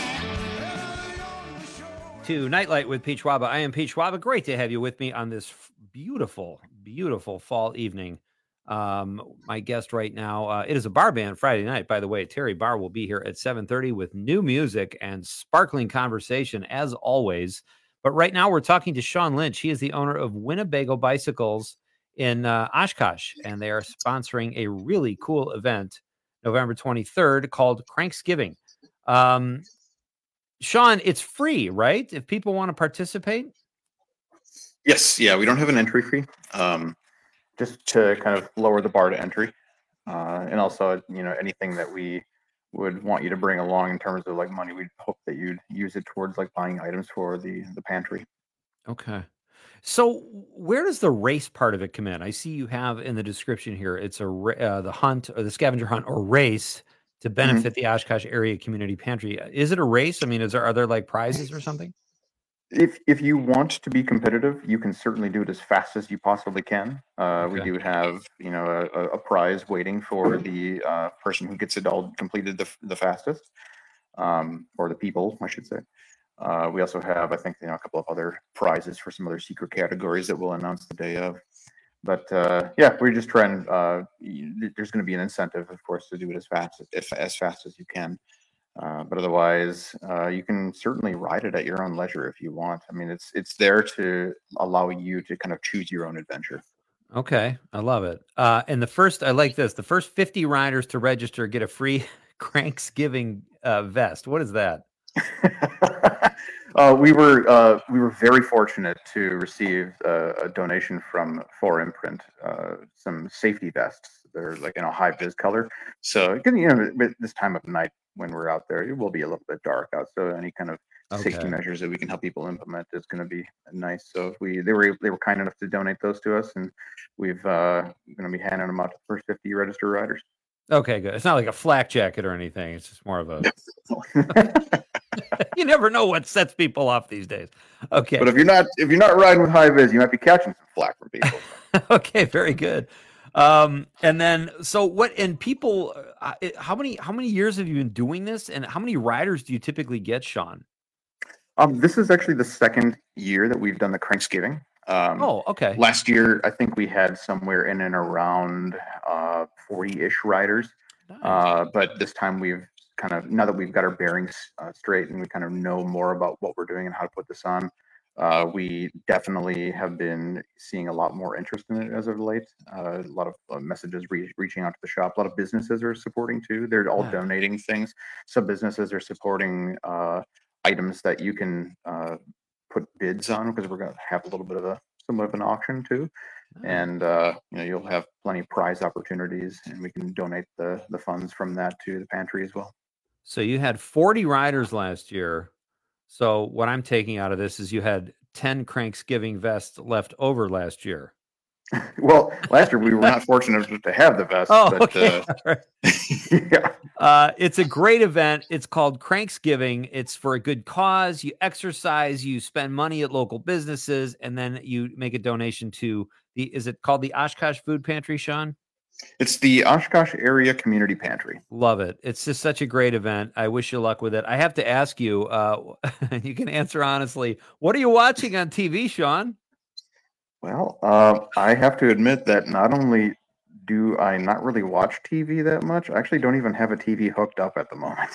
to Nightlight with Pete Schwaba. I am Pete Schwaba. Great to have you with me on this beautiful, beautiful fall evening. Um, my guest right now, uh, it is a bar band Friday night, by the way. Terry Barr will be here at seven thirty with new music and sparkling conversation, as always. But right now, we're talking to Sean Lynch. He is the owner of Winnebago Bicycles in uh, Oshkosh, and they are sponsoring a really cool event November twenty-third called Cranksgiving. Um, Sean, it's free, right? If people want to participate? Yes, yeah, we don't have an entry fee, um, just to kind of lower the bar to entry, uh, and also, you know, anything that we would want you to bring along in terms of like money, we'd hope that you'd use it towards like buying items for the the pantry. Okay. So where does the race part of it come in? I see you have in the description here, it's a ra- uh, the hunt or the scavenger hunt or race to benefit mm-hmm. the Oshkosh Area Community Pantry. Is it a race? I mean, is there are there like prizes or something? If if you want to be competitive, you can certainly do it as fast as you possibly can. Uh, okay. We do have, you know, a, a prize waiting for the uh, person who gets it all completed the, the fastest, um, or the people, I should say. Uh, we also have, I think, you know, a couple of other prizes for some other secret categories that we'll announce the day of. But uh, yeah, we're just trying. Uh, there's going to be an incentive, of course, to do it as fast as as fast as you can. Uh, but otherwise, uh, you can certainly ride it at your own leisure if you want. I mean, it's it's there to allow you to kind of choose your own adventure. Okay, I love it. Uh, and the first, I like this. The first fifty riders to register get a free Cranksgiving uh, vest. What is that? uh, we were uh, we were very fortunate to receive uh, a donation from four Imprint, uh, some safety vests. They're like in a high vis color, so you know, at this time of night when we're out there, it will be a little bit dark out. So any kind of okay. safety measures that we can help people implement is going to be nice. So we they were they were kind enough to donate those to us, and we've uh, going to be handing them out to the first fifty registered riders. Okay, good. It's not like a flak jacket or anything. It's just more of a. You never know what sets people off these days. Okay, but if you're not if you're not riding with high vis, you might be catching some flack from people. Okay, very good. Um, and then so what? And people, uh, how many how many years have you been doing this? And how many riders do you typically get, Sean? Um, this is actually the second year that we've done the Cranksgiving. Um, oh, okay. Last year, I think we had somewhere in and around uh, forty-ish riders. Nice. Uh, but this time we've kind of, now that we've got our bearings uh, straight and we kind of know more about what we're doing and how to put this on, uh, we definitely have been seeing a lot more interest in it as of late. Uh, a lot of uh, messages re- reaching out to the shop. A lot of businesses are supporting too. They're all Yeah. donating things. Some businesses are supporting uh, items that you can uh, put bids on, because we're going to have a little bit of a somewhat of an auction too. And uh, you know, you'll have plenty of prize opportunities, and we can donate the the funds from that to the pantry as well. So you had forty riders last year. So what I'm taking out of this is you had ten Cranksgiving vests left over last year. Well, last year we were not fortunate to have the vest. Oh, but, okay. uh, yeah. Uh, it's a great event. It's called Cranksgiving. It's for a good cause. You exercise, you spend money at local businesses, and then you make a donation to the, is it called the Oshkosh Food Pantry, Sean? It's the Oshkosh Area Community Pantry. Love it. It's just such a great event. I wish you luck with it. I have to ask you, uh, you can answer honestly, what are you watching on T V, Sean? Well, uh, I have to admit that not only do I not really watch T V that much, I actually don't even have a T V hooked up at the moment.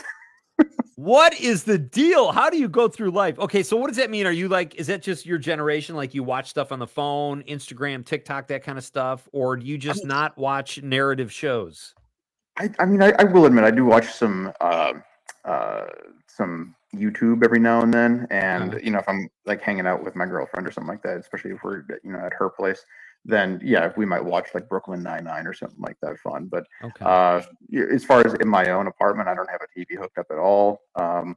What is the deal? How do you go through life? Okay, so what does that mean? Are you like, is that just your generation? Like you watch stuff on the phone, Instagram, TikTok, that kind of stuff? Or do you just not watch narrative shows? I, I mean, I, I will admit I do watch some uh, uh, some YouTube every now and then, and Uh-huh. you know, if I'm like hanging out with my girlfriend or something like that, especially if we're you know at her place, then yeah, we might watch like Brooklyn Nine-Nine or something like that fun. But Okay. uh, y- as far as in my own apartment, I don't have a T V hooked up at all. Um,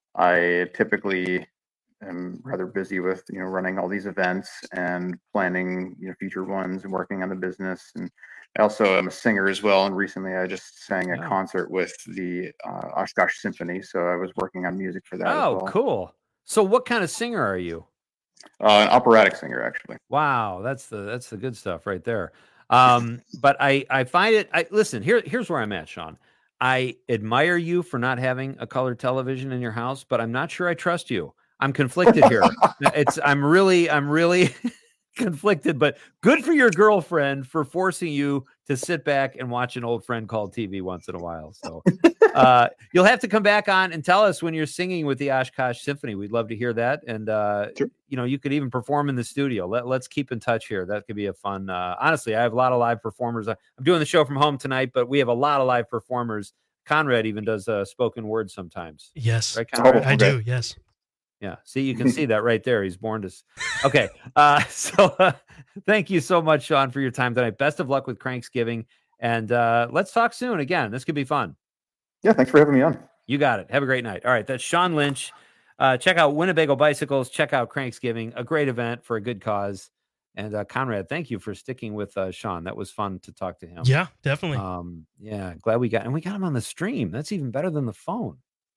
I typically am rather busy with you know running all these events and planning you know future ones and working on the business. And I also am a singer as well. And recently, I just sang a Wow. concert with the uh, Oshkosh Symphony, so I was working on music for that. as Oh, well. cool. So what kind of singer are you? Uh, an operatic singer, actually. Wow, that's the that's the good stuff right there. Um, but I I find it. I listen here. Here's where I'm at, Sean. I admire you for not having a color television in your house, but I'm not sure I trust you. I'm conflicted here. It's I'm really I'm really conflicted. But good for your girlfriend for forcing you to sit back and watch an old friend called T V once in a while. So uh, you'll have to come back on and tell us when you're singing with the Oshkosh Symphony. We'd love to hear that. And, uh, you know, you could even perform in the studio. Let, let's keep in touch here. That could be a fun, uh, honestly, I have a lot of live performers. I- I'm doing the show from home tonight, but we have a lot of live performers. Conrad even does uh, spoken word sometimes. Yes, Right, Conrad? I do. Yes. Yeah. See, you can see that right there. He's born to. s- Okay. Uh, so uh, thank you so much, Sean, for your time tonight. Best of luck with Cranksgiving. And uh, let's talk soon again. This could be fun. Yeah, thanks for having me on. You got it. Have a great night. All right. That's Sean Lynch. Uh, check out Winnebago Bicycles. Check out Cranksgiving, a great event for a good cause. And uh, Conrad, thank you for sticking with uh, Sean. That was fun to talk to him. Yeah, definitely. Um, yeah. Glad we got, and we got him on the stream. That's even better than the phone.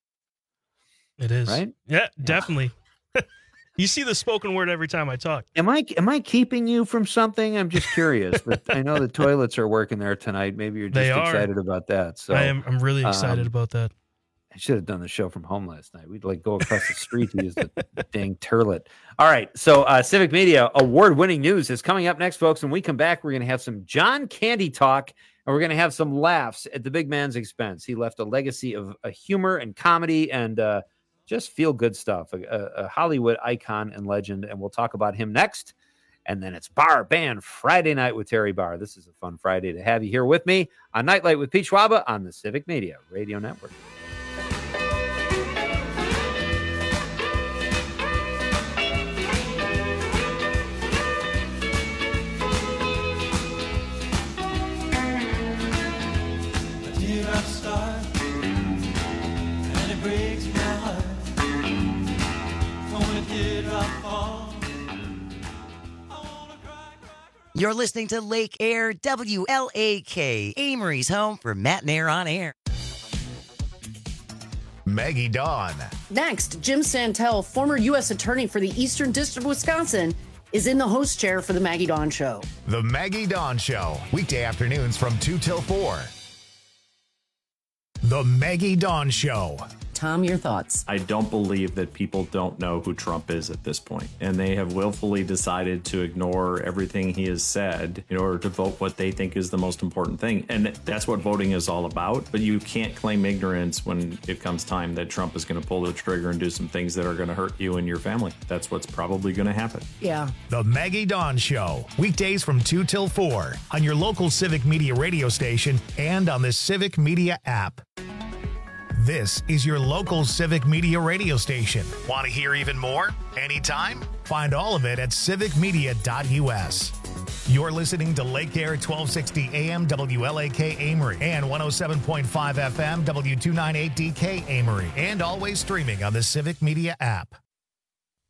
It is. Right? Yeah, definitely. You see the spoken word every time I talk. Am I am I keeping you from something? I'm just curious. But I know the toilets are working there tonight. Maybe you're just They are. excited about that. So I am. I'm really excited um, about that. I should have done the show from home last night. We'd like go across the street to use the dang turlet. All right. So uh, Civic Media award-winning news is coming up next, folks. When we come back, we're going to have some John Candy talk, and we're going to have some laughs at the big man's expense. He left a legacy of uh, humor and comedy and uh, just feel good stuff. A, a, a Hollywood icon and legend, and we'll talk about him next. And then it's Bar Band Friday night with Terry Barr. This is a fun Friday to have you here with me on Nightlight with Pete Schwaba on the Civic Media Radio Network. Did I start? And it breaks my heart. When did I fall? You're listening to Lake Air W L A K, Amory's home for Matt and Air on Air. Maggie Dawn. Next, Jim Santel, former U S attorney for the Eastern District of Wisconsin, is in the host chair for the Maggie Dawn Show. The Maggie Dawn Show. Weekday afternoons from two till four. The Maggie Dawn Show. Tom, your thoughts? I don't believe that people don't know who Trump is at this point, and they have willfully decided to ignore everything he has said in order to vote what they think is the most important thing. And that's what voting is all about. But you can't claim ignorance when it comes time that Trump is going to pull the trigger and do some things that are going to hurt you and your family. That's what's probably going to happen. Yeah. The Maggie Dawn Show, weekdays from two till four on your local Civic Media radio station and on the Civic Media app. This is your local Civic Media radio station. Want to hear even more? Anytime? Find all of it at civic media dot u s. You're listening to Lake Air twelve sixty A M W L A K Amory and one oh seven point five F M W two ninety-eight D K Amory, and always streaming on the Civic Media app.